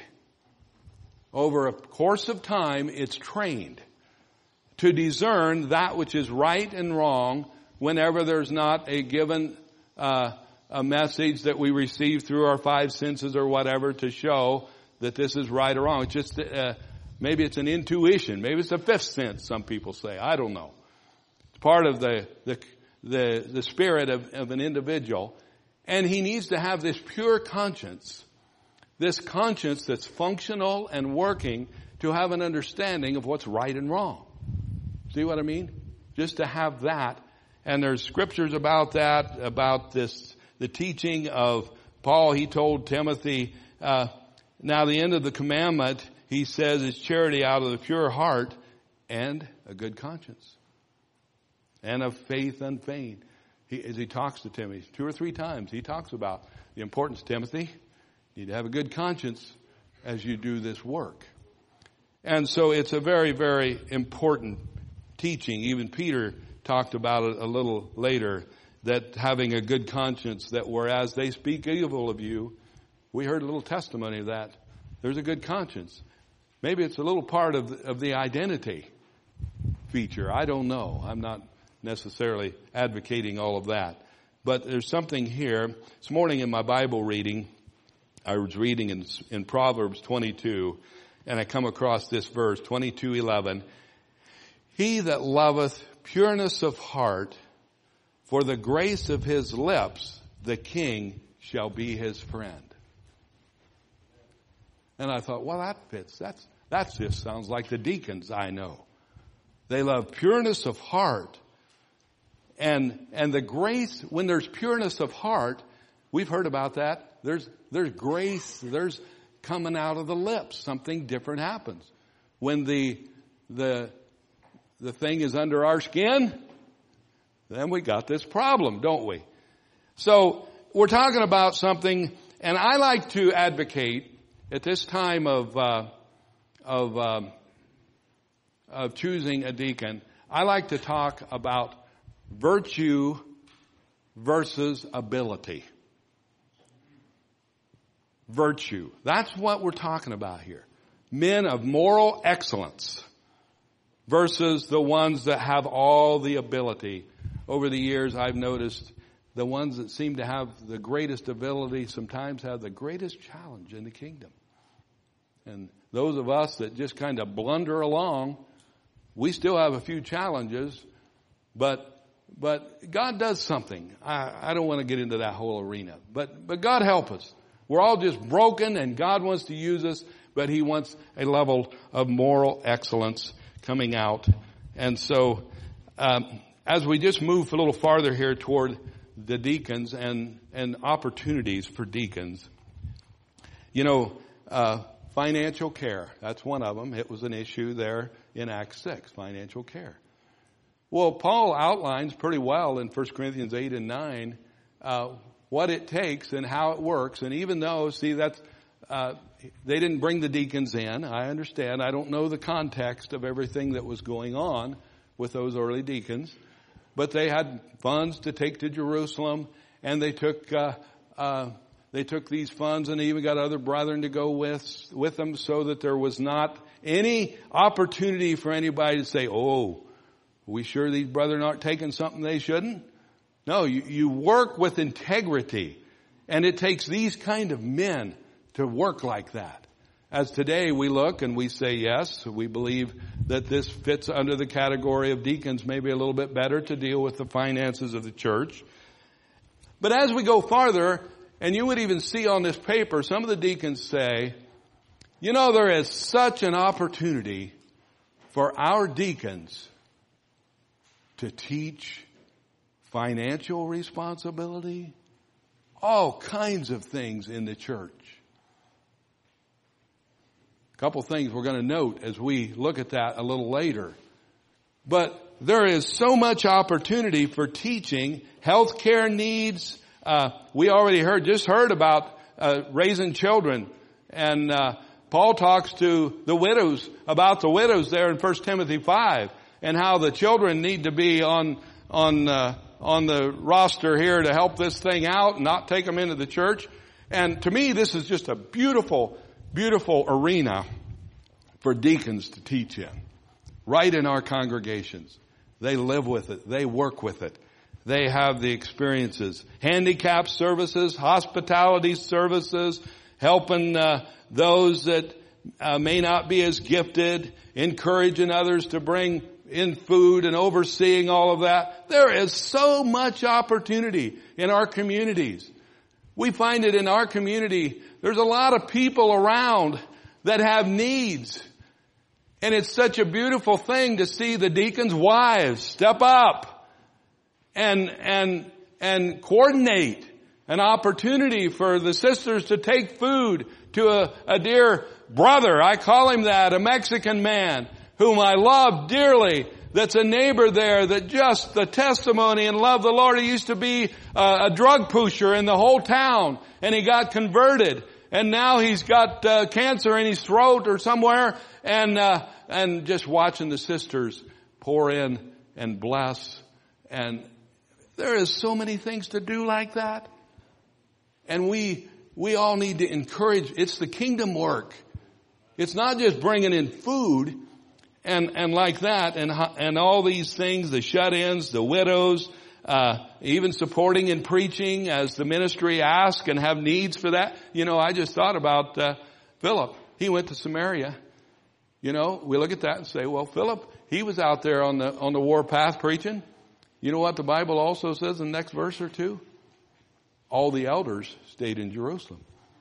[SPEAKER 1] Over a course of time, it's trained to discern that which is right and wrong whenever there's not a given uh, a message that we receive through our five senses or whatever to show that this is right or wrong. It's just uh, maybe it's an intuition. Maybe it's a fifth sense, some people say. I don't know. It's part of the the the, the spirit of, of an individual. And he needs to have this pure conscience, this conscience that's functional and working to have an understanding of what's right and wrong. See what I mean? Just to have that. And there's scriptures about that, about this, the teaching of Paul. He told Timothy, uh, now the end of the commandment, he says, is charity out of the pure heart and a good conscience. And of faith unfeigned. He, as he talks to Timothy, two or three times, he talks about the importance, Timothy, you need to have a good conscience as you do this work. And so it's a very, very important teaching. Even Peter talked about it a little later, that having a good conscience, that whereas they speak evil of you, we heard a little testimony of that. There's a good conscience. Maybe it's a little part of, of the identity feature. I don't know. I'm not necessarily advocating all of that. But there's something here. This morning in my Bible reading, I was reading in, in Proverbs twenty-two, and I come across this verse, twenty-two eleven. He that loveth pureness of heart, for the grace of his lips, the king shall be his friend. And I thought, well, that fits. That's, that just sounds like the deacons I know. They love pureness of heart. And, and the grace, when there's pureness of heart, we've heard about that. There's, there's grace, there's coming out of the lips. Something different happens. When the, the, the thing is under our skin, then we got this problem, don't we? So we're talking about something, and I like to advocate at this time of uh, of um, of choosing a deacon. I like to talk about virtue versus ability. Virtue. That's what we're talking about here. Men of moral excellence versus the ones that have all the ability. Over the years, I've noticed the ones that seem to have the greatest ability sometimes have the greatest challenge in the kingdom. And those of us that just kind of blunder along, we still have a few challenges, but but God does something. I, I don't want to get into that whole arena, but but God help us. We're all just broken, and God wants to use us, but He wants a level of moral excellence coming out. And so, um, as we just move a little farther here toward the deacons and and opportunities for deacons, you know, uh, financial care, that's one of them. It was an issue there in Acts six, financial care. Well, Paul outlines pretty well in First Corinthians eight and nine uh, what it takes and how it works. And even though, see, that's uh, they didn't bring the deacons in. I understand. I don't know the context of everything that was going on with those early deacons. But they had funds to take to Jerusalem, and they took uh, uh, they took these funds, and they even got other brethren to go with with them, so that there was not any opportunity for anybody to say, "Oh, are we sure these brethren aren't taking something they shouldn't?" No, you, you work with integrity, and it takes these kind of men to work like that. As today we look and we say, yes, we believe that this fits under the category of deacons maybe a little bit better to deal with the finances of the church. But as we go farther, and you would even see on this paper, some of the deacons say, you know, there is such an opportunity for our deacons to teach financial responsibility, all kinds of things in the church. A couple things we're going to note as we look at that a little later. But there is so much opportunity for teaching, healthcare needs. Uh, we already heard, just heard about uh, raising children. And uh, Paul talks to the widows about the widows there in First Timothy five and how the children need to be on on uh, on the roster here to help this thing out and not take them into the church. And to me, this is just a beautiful, beautiful arena for deacons to teach in. Right in our congregations. They live with it. They work with it. They have the experiences. Handicap services, hospitality services, helping uh, those that uh, may not be as gifted, encouraging others to bring in food and overseeing all of that. There is so much opportunity in our communities. We find it in our community. There's a lot of people around that have needs. And it's such a beautiful thing to see the deacons' wives step up and, and, and coordinate an opportunity for the sisters to take food to a, a dear brother. I call him that, a Mexican man whom I love dearly. That's a neighbor there that just the testimony and love the Lord. He used to be a, a drug pusher in the whole town and he got converted. And now he's got uh, cancer in his throat or somewhere, and uh, and just watching the sisters pour in and bless. And there is so many things to do like that. And we we all need to encourage. It's the kingdom work. It's not just bringing in food and and like that and and all these things, the shut-ins, the widows, Uh, even supporting and preaching as the ministry asks and have needs for that. You know, I just thought about uh, Philip. He went to Samaria. You know, we look at that and say, well, Philip, he was out there on the on the warpath preaching. You know what the Bible also says in the next verse or two? All the elders stayed in Jerusalem.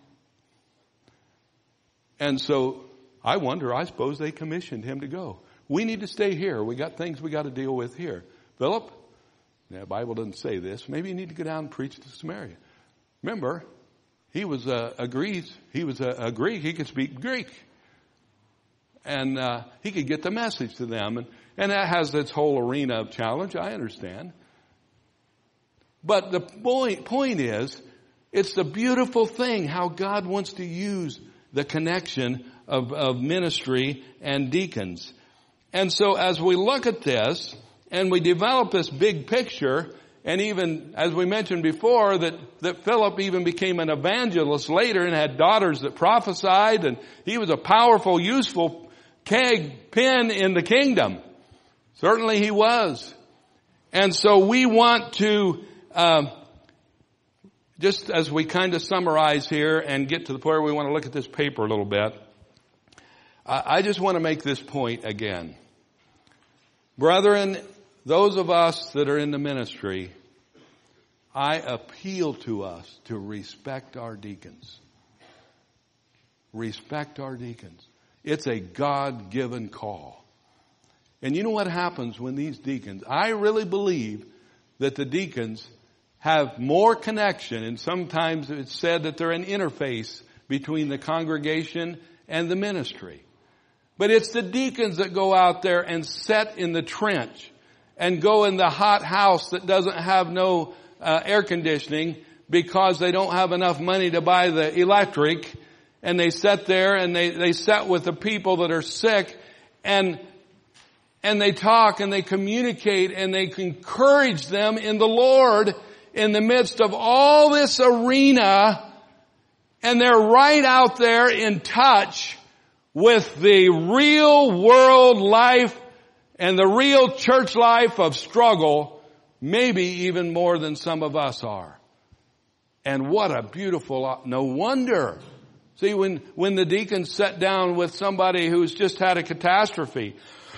[SPEAKER 1] And so I wonder, I suppose they commissioned him to go. We need to stay here. We got things we got to deal with here. Philip, the Bible doesn't say this. Maybe you need to go down and preach to Samaria. Remember, he was a, a Greek. He was a, a Greek. He could speak Greek, and uh, he could get the message to them. And, and that has its whole arena of challenge. I understand. But the point point is, it's the beautiful thing how God wants to use the connection of, of ministry and deacons. And so, as we look at this. And we develop this big picture, and even, as we mentioned before, that, that Philip even became an evangelist later and had daughters that prophesied, and he was a powerful, useful keg pin in the kingdom. Certainly he was. And so we want to, um, just as we kind of summarize here and get to the point where we want to look at this paper a little bit, I, I just want to make this point again. Brethren, those of us that are in the ministry, I appeal to us to respect our deacons. Respect our deacons. It's a God-given call. And you know what happens when these deacons, I really believe that the deacons have more connection, and sometimes it's said that they're an interface between the congregation and the ministry. But it's the deacons that go out there and set in the trench and go in the hot house that doesn't have no uh, air conditioning because they don't have enough money to buy the electric. And they sit there and they, they sit with the people that are sick and, and they talk and they communicate and they encourage them in the Lord in the midst of all this arena. And they're right out there in touch with the real world life and the real church life of struggle, maybe even more than some of us are. And what a beautiful, no wonder. See, when, when the deacons sat down with somebody who's just had a catastrophe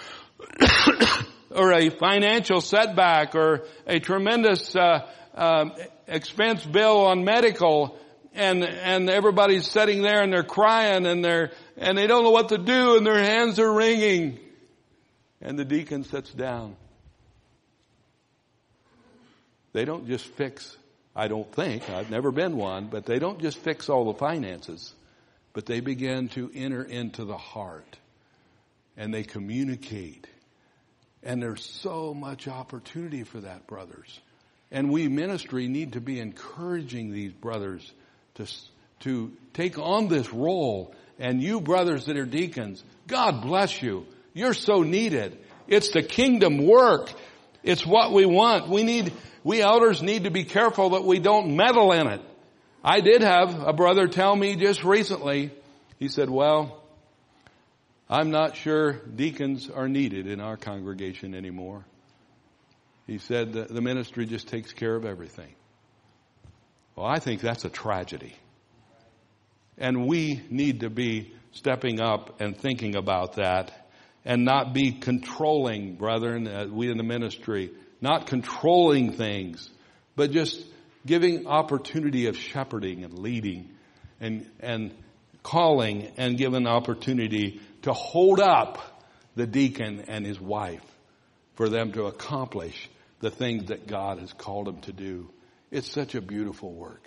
[SPEAKER 1] or a financial setback or a tremendous uh, uh, expense bill on medical, and and everybody's sitting there and they're crying and they're and they don't know what to do and their hands are wringing. And the deacon sits down. They don't just fix, I don't think, I've never been one, but they don't just fix all the finances, but they begin to enter into the heart and they communicate And there's so much opportunity for that, brothers. And we ministry need to be encouraging these brothers to, to take on this role. And you brothers that are deacons, God bless you. You're so needed. It's the kingdom work. It's what we want. We need, we elders need to be careful that we don't meddle in it. I did have a brother tell me just recently, he said, well, I'm not sure deacons are needed in our congregation anymore. He said the, the ministry just takes care of everything. Well, I think that's a tragedy. And we need to be stepping up and thinking about that and not be controlling, brethren, uh, we in the ministry, not controlling things, but just giving opportunity of shepherding and leading and, and calling and giving opportunity to hold up the deacon and his wife for them to accomplish the things that God has called them to do. It's such a beautiful work.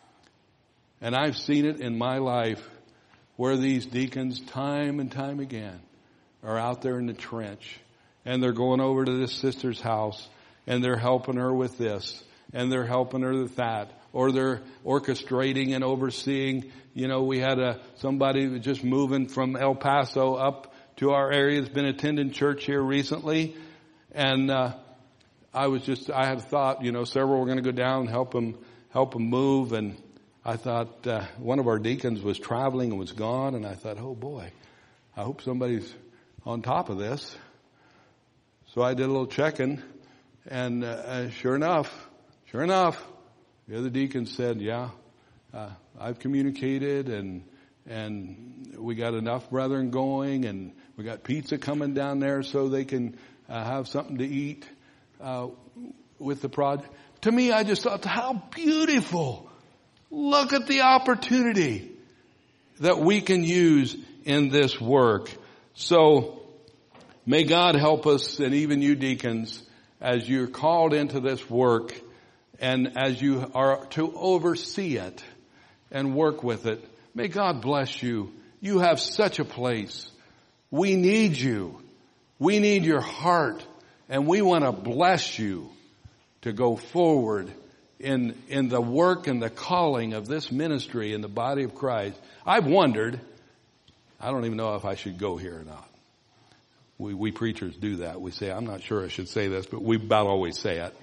[SPEAKER 1] And I've seen it in my life where these deacons time and time again are out there in the trench and they're going over to this sister's house and they're helping her with this and they're helping her with that, or they're orchestrating and overseeing. You know, we had a somebody who was just moving from El Paso up to our area that's been attending church here recently, and uh I was just, I had thought, you know, several were going to go down and help them, help them move. And I thought, uh, one of our deacons was traveling and was gone. And I thought, oh boy, I hope somebody's on top of this. So I did a little checking, and, uh, sure enough, sure enough, the other deacon said, yeah, uh, I've communicated and, and we got enough brethren going, and we got pizza coming down there so they can uh, have something to eat. Uh, with the project. To me, I just thought, how beautiful. Look at the opportunity that we can use in this work. So may God help us, and even you deacons, as you're called into this work and as you are to oversee it and work with it. May God bless you. You have such a place. We need you. We need your heart. And we want to bless you to go forward in, in the work and the calling of this ministry in the body of Christ. I've wondered, I don't even know if I should go here or not. We, we preachers do that. We say, I'm not sure I should say this, but we about always say it.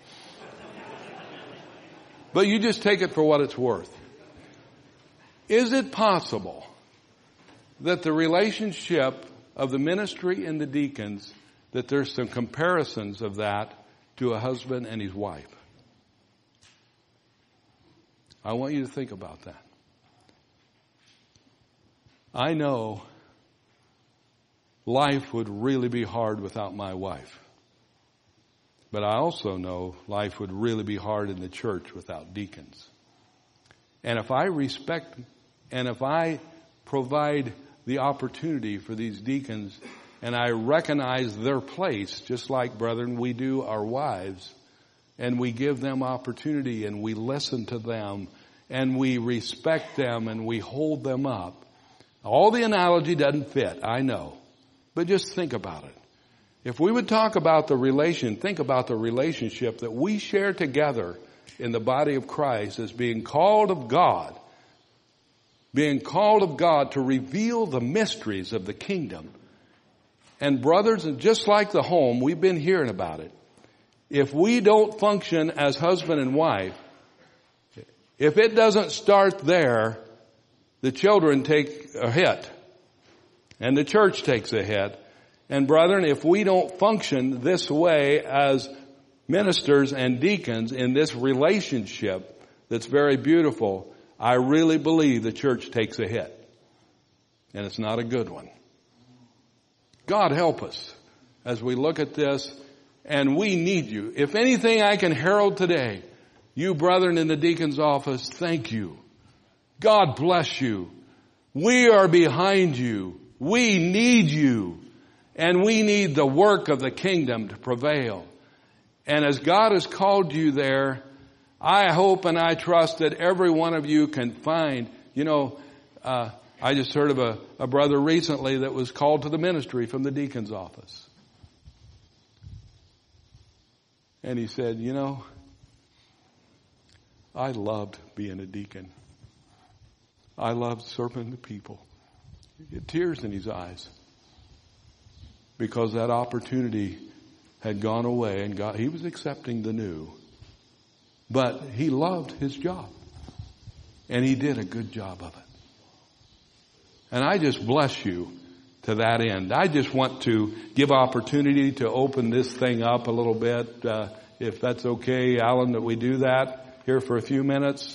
[SPEAKER 1] But you just take it for what it's worth. Is it possible that the relationship of the ministry and the deacons, that there's some comparisons of that to a husband and his wife? I want you to think about that. I know life would really be hard without my wife. But I also know life would really be hard in the church without deacons. And if I respect and if I provide the opportunity for these deacons, and I recognize their place, just like, brethren, we do our wives, and we give them opportunity, and we listen to them, and we respect them, and we hold them up. All the analogy doesn't fit, I know. But just think about it. If we would talk about the relation, think about the relationship that we share together in the body of Christ as being called of God, being called of God to reveal the mysteries of the kingdom. And brothers, and just like the home, we've been hearing about it. If we don't function as husband and wife, if it doesn't start there, the children take a hit. And the church takes a hit. And brethren, if we don't function this way as ministers and deacons in this relationship that's very beautiful, I really believe the church takes a hit. And it's not a good one. God help us as we look at this, and we need you. If anything I can herald today, you brethren in the deacon's office, thank you. God bless you. We are behind you. We need you. And we need the work of the kingdom to prevail. And as God has called you there, I hope and I trust that every one of you can find, you know, uh, I just heard of a, a brother recently that was called to the ministry from the deacon's office. And he said, you know, I loved being a deacon. I loved serving the people. He had tears in his eyes because that opportunity had gone away and God, he was accepting the new. But he loved his job. And he did a good job of it. And I just bless you to that end. I just want to give opportunity to open this thing up a little bit. Uh, if that's okay, Alan, that we do that here for a few minutes.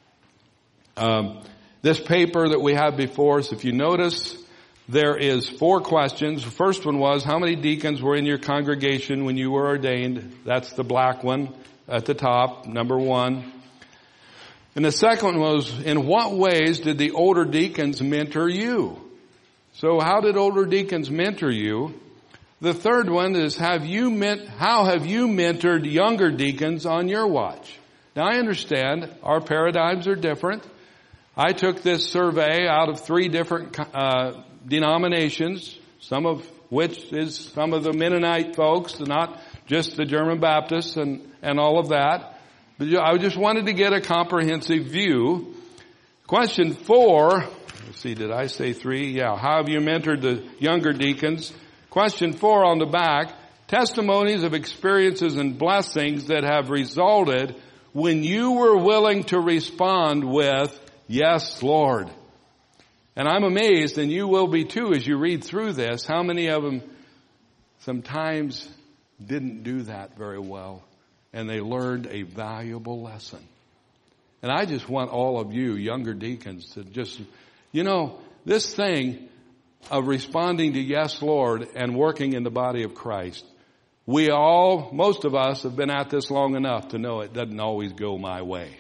[SPEAKER 1] Um, this paper that we have before us, if you notice, there is four questions. The first one was, how many deacons were in your congregation when you were ordained? That's the black one at the top, number one. And the second one was, in what ways did the older deacons mentor you? So how did older deacons mentor you? The third one is, have you meant, how have you mentored younger deacons on your watch? Now I understand our paradigms are different. I took this survey out of three different uh, denominations, some of which is some of the Mennonite folks, not just the German Baptists and, and all of that. But I just wanted to get a comprehensive view. Question four, let's see, did I say three? Yeah, how have you mentored the younger deacons? Question four on the back, testimonies of experiences and blessings that have resulted when you were willing to respond with, yes, Lord. And I'm amazed, and you will be too as you read through this, how many of them sometimes didn't do that very well, and they learned a valuable lesson. And I just want all of you younger deacons to just, you know, this thing of responding to yes, Lord, and working in the body of Christ, we all, most of us have been at this long enough to know it doesn't always go my way.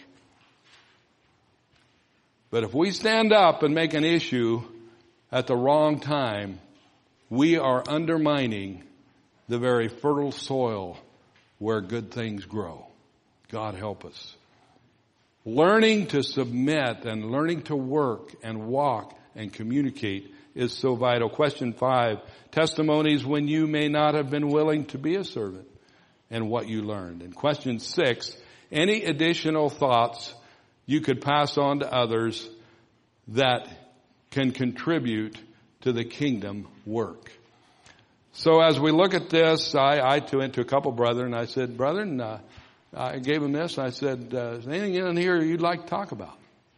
[SPEAKER 1] But if we stand up and make an issue at the wrong time, we are undermining the very fertile soil where good things grow. God help us. Learning to submit and learning to work and walk and communicate is so vital. Question five, testimonies when you may not have been willing to be a servant and what you learned. And question six, any additional thoughts you could pass on to others that can contribute to the kingdom work. So as we look at this, I, I went to a couple brethren. I said, brethren, uh, I gave them this. I said, uh, is there anything in here you'd like to talk about?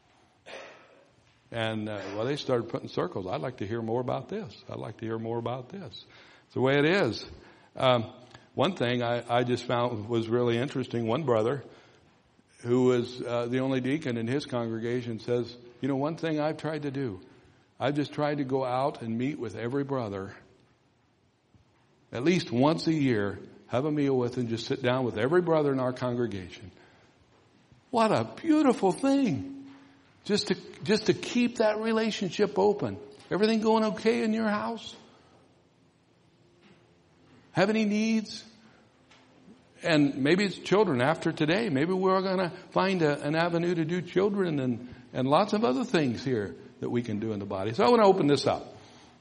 [SPEAKER 1] And, uh, well, they started putting circles. I'd like to hear more about this. I'd like to hear more about this. It's the way it is. Um, one thing I, I just found was really interesting. One brother who was uh, the only deacon in his congregation says, you know, one thing I've tried to do, I've just tried to go out and meet with every brother at least once a year, have a meal with and just sit down with every brother in our congregation. What a beautiful thing. Just to, just to keep that relationship open. Everything going okay in your house? Have any needs? And maybe it's children after today. Maybe we're going to find a, an avenue to do children and, and lots of other things here that we can do in the body. So I want to open this up.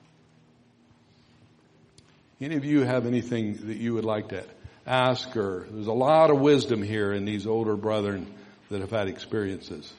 [SPEAKER 1] Any of you have anything that you would like to ask? Or there's a lot of wisdom here in these older brethren that have had experiences.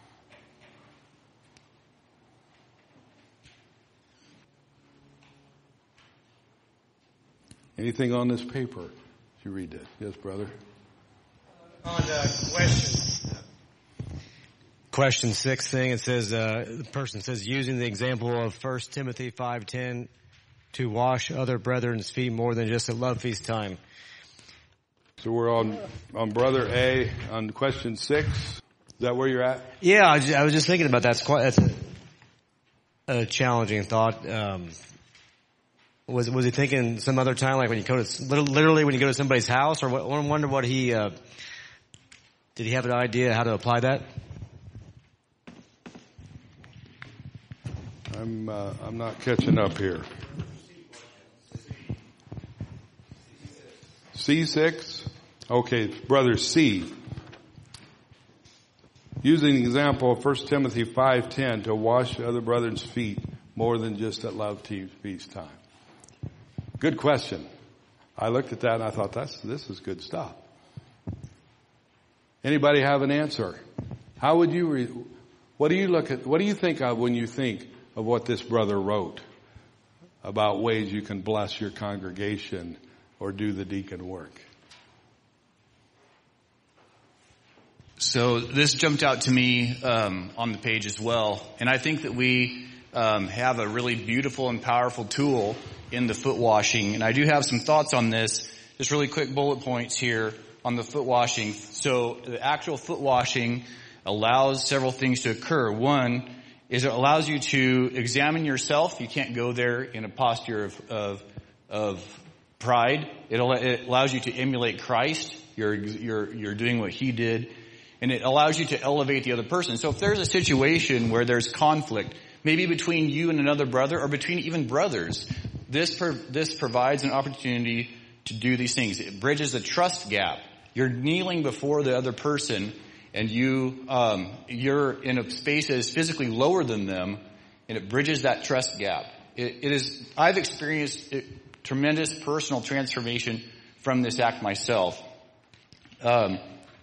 [SPEAKER 1] Anything on this paper? You read it. Yes, brother.
[SPEAKER 2] On the question, question six thing, it says, uh, the person says, using the example of First Timothy five ten, to wash other brethren's feet more than just at love feast time.
[SPEAKER 1] So we're on, on brother A on question six. Is that where you're at?
[SPEAKER 2] Yeah, I was just, I was just thinking about that. That's quite, that's a, a challenging thought. Um, was, was he thinking some other time, like when you go to, literally when you go to somebody's house, or what, I wonder what he, uh, did he have an idea how to apply that?
[SPEAKER 1] I'm, uh, I'm not catching up here. C six? Okay, brother C. Using the example of First Timothy five ten to wash other brethren's feet more than just at love feast time. Good question. I looked at that and I thought, that's, this is good stuff. Anybody have an answer? How would you, re- what do you look at, what do you think of when you think of what this brother wrote about ways you can bless your congregation or do the deacon work?
[SPEAKER 3] So this jumped out to me um, on the page as well, and I think that we um, have a really beautiful and powerful tool in the foot washing, and I do have some thoughts on this. Just really quick bullet points here on the foot washing. So the actual foot washing allows several things to occur. One is it allows you to examine yourself. You can't go there in a posture of of, of pride. It, it allows you to emulate Christ. You're you're you're doing what he did. And it allows you to elevate the other person. So if there's a situation where there's conflict, maybe between you and another brother or between even brothers, this per, this provides an opportunity to do these things. It bridges a trust gap. You're kneeling before the other person and you, um, you're in a space that is physically lower than them, and it bridges that trust gap. It, it is, I've experienced it, tremendous personal transformation from this act myself. Um,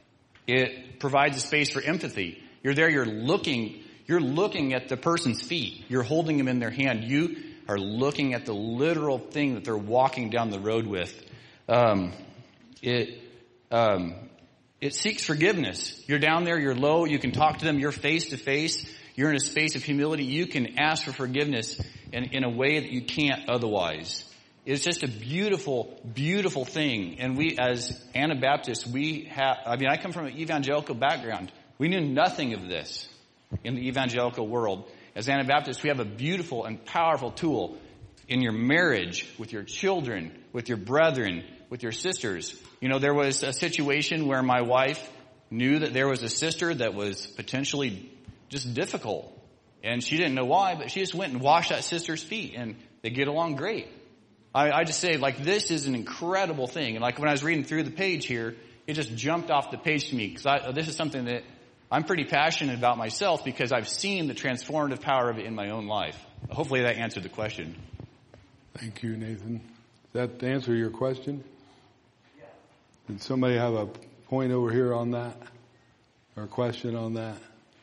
[SPEAKER 3] it, provides a space for empathy. You're there, you're looking, you're looking at the person's feet. You're holding them in their hand. You are looking at the literal thing that they're walking down the road with. Um, it, um, it seeks forgiveness. You're down there, you're low, you can talk to them, you're face to face, you're in a space of humility. You can ask for forgiveness in, in a way that you can't otherwise. It's just a beautiful, beautiful thing. And we, as Anabaptists, we have, I mean, I come from an evangelical background. We knew nothing of this in the evangelical world. As Anabaptists, we have a beautiful and powerful tool in your marriage, with your children, with your brethren, with your sisters. You know, there was a situation where my wife knew that there was a sister that was potentially just difficult. And she didn't know why, but she just went and washed that sister's feet, and they get along great. I, I just say, like, this is an incredible thing. And like when I was reading through the page here, it just jumped off the page to me, because this is something that I'm pretty passionate about myself, because I've seen the transformative power of it in my own life. Hopefully that answered the question.
[SPEAKER 1] Thank you, Nathan. Does that answer your question? Yeah. Did somebody have a point over here on that? Or a question on that?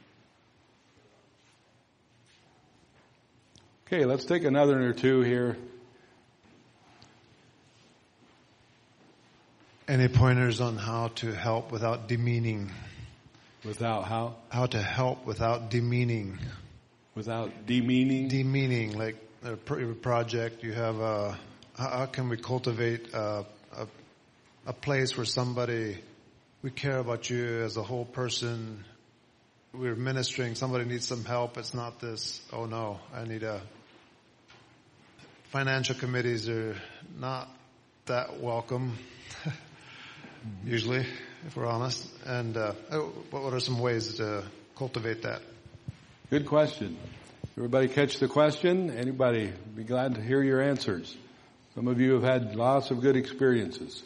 [SPEAKER 1] Okay, let's take another or two here.
[SPEAKER 4] Any pointers on how to help without demeaning?
[SPEAKER 1] Without how?
[SPEAKER 4] How to help without demeaning.
[SPEAKER 1] Without demeaning?
[SPEAKER 4] Demeaning, like a project you have a, how can we cultivate a, a, a place where somebody, we care about you as a whole person, we're ministering, somebody needs some help, it's not this, oh no, I need a, financial committees are not that welcome, usually, if we're honest. And uh, what are some ways to cultivate that?
[SPEAKER 1] Good question. Everybody catch the question? Anybody? Be glad to hear your answers. Some of you have had lots of good experiences.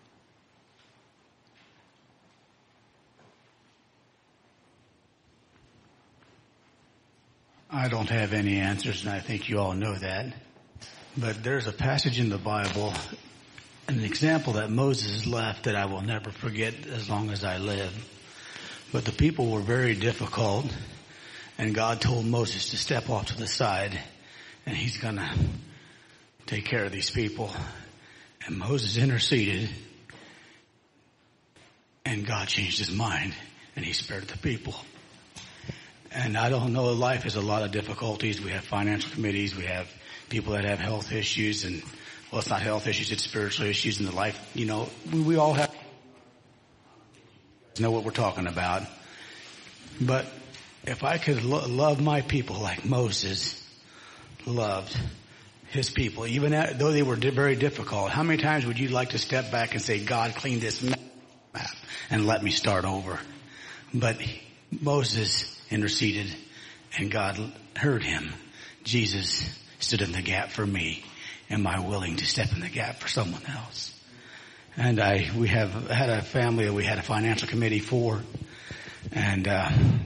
[SPEAKER 5] I don't have any answers, and I think you all know that. But there's a passage in the Bible, an example that Moses left that I will never forget as long as I live. But the people were very difficult, and God told Moses to step off to the side, and he's going to take care of these people. And Moses interceded, and God changed his mind, and he spared the people. And I don't know, life has a lot of difficulties. We have financial committees, we have people that have health issues, and well, it's not health issues, it's spiritual issues in the life. You know, we, we all have know what we're talking about. But if I could lo- love my people like Moses loved his people, even at, though they were di- very difficult, how many times would you like to step back and say, God, clean this map and let me start over? But he, Moses interceded, and God heard him. Jesus stood in the gap for me. Am I willing to step in the gap for someone else? And I, we have had a family that we had a financial committee for, and uh,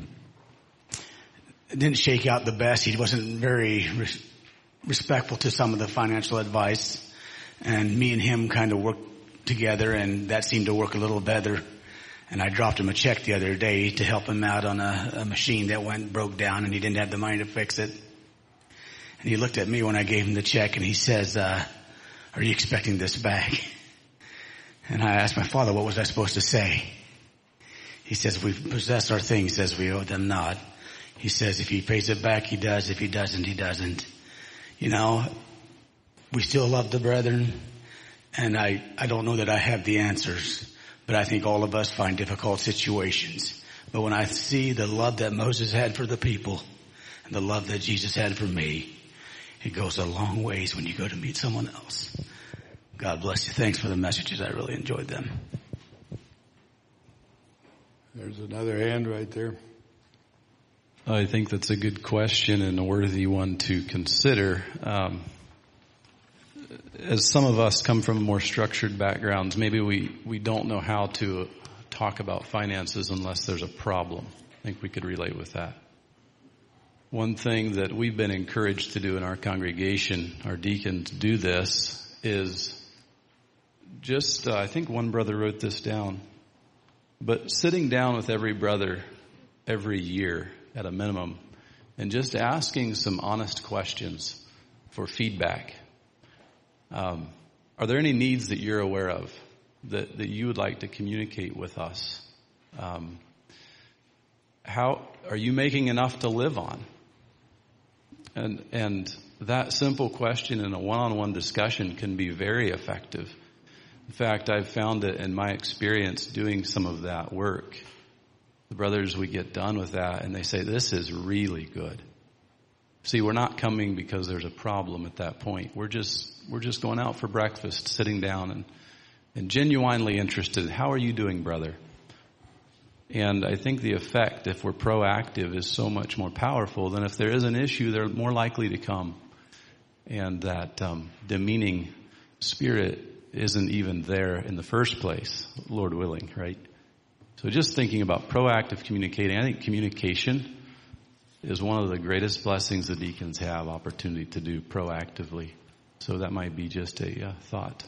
[SPEAKER 5] it didn't shake out the best. He wasn't very res- respectful to some of the financial advice, and me and him kind of worked together, and that seemed to work a little better. And I dropped him a check the other day to help him out on a, a machine that went broke down, and he didn't have the money to fix it. And he looked at me when I gave him the check, and he says, uh, are you expecting this back? And I asked my father, what was I supposed to say? He says, if we possess our things, he says, we owe them not. He says, if he pays it back, he does. If he doesn't, he doesn't. You know, we still love the brethren, and I, I don't know that I have the answers. But I think all of us find difficult situations. But when I see the love that Moses had for the people and the love that Jesus had for me, it goes a long ways when you go to meet someone else. God bless you. Thanks for the messages. I really enjoyed them.
[SPEAKER 1] There's another hand right there.
[SPEAKER 6] I think that's a good question and a worthy one to consider. Um, As some of us come from more structured backgrounds, maybe we, we don't know how to talk about finances unless there's a problem. I think we could relate with that. One thing that we've been encouraged to do in our congregation, our deacons do this, is just, uh, I think one brother wrote this down, but sitting down with every brother every year at a minimum and just asking some honest questions for feedback. Um, are there any needs that you're aware of that, that you would like to communicate with us? Um, how are you making enough to live on? And and that simple question in a one-on-one discussion can be very effective. In fact, I've found it in my experience doing some of that work. The brothers, we get done with that and they say, this is really good. See, we're not coming because there's a problem at that point. We're just we're just going out for breakfast, sitting down and, and genuinely interested. How are you doing, brother? And I think the effect, if we're proactive, is so much more powerful than if there is an issue, they're more likely to come. And that um, demeaning spirit isn't even there in the first place, Lord willing, right? So just thinking about proactive communicating, I think communication is one of the greatest blessings the deacons have opportunity to do proactively. So that might be just a uh, thought.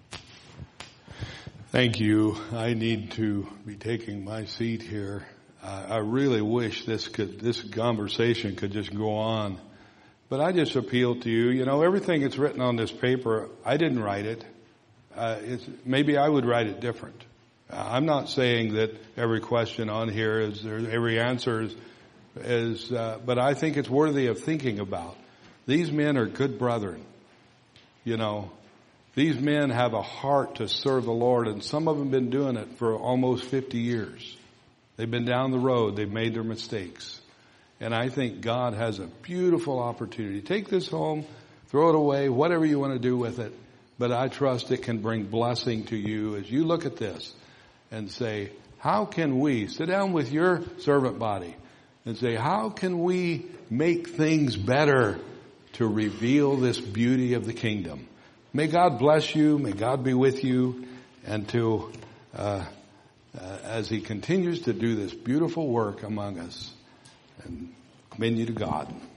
[SPEAKER 1] Thank you. I need to be taking my seat here. Uh, I really wish this could, this conversation could just go on. But I just appeal to you. You know, everything that's written on this paper, I didn't write it. Uh, it's, maybe I would write it different. Uh, I'm not saying that every question on here is, there, every answer is, is uh, but I think it's worthy of thinking about. These men are good brethren. You know, these men have a heart to serve the Lord, and some of them have been doing it for almost fifty years. They've been down the road. They've made their mistakes. And I think God has a beautiful opportunity. Take this home, throw it away, whatever you want to do with it. But I trust it can bring blessing to you as you look at this and say, how can we, sit down with your servant body and say, how can we make things better to reveal this beauty of the kingdom? May God bless you. May God be with you. And to, uh, uh, as he continues to do this beautiful work among us, and commend you to God.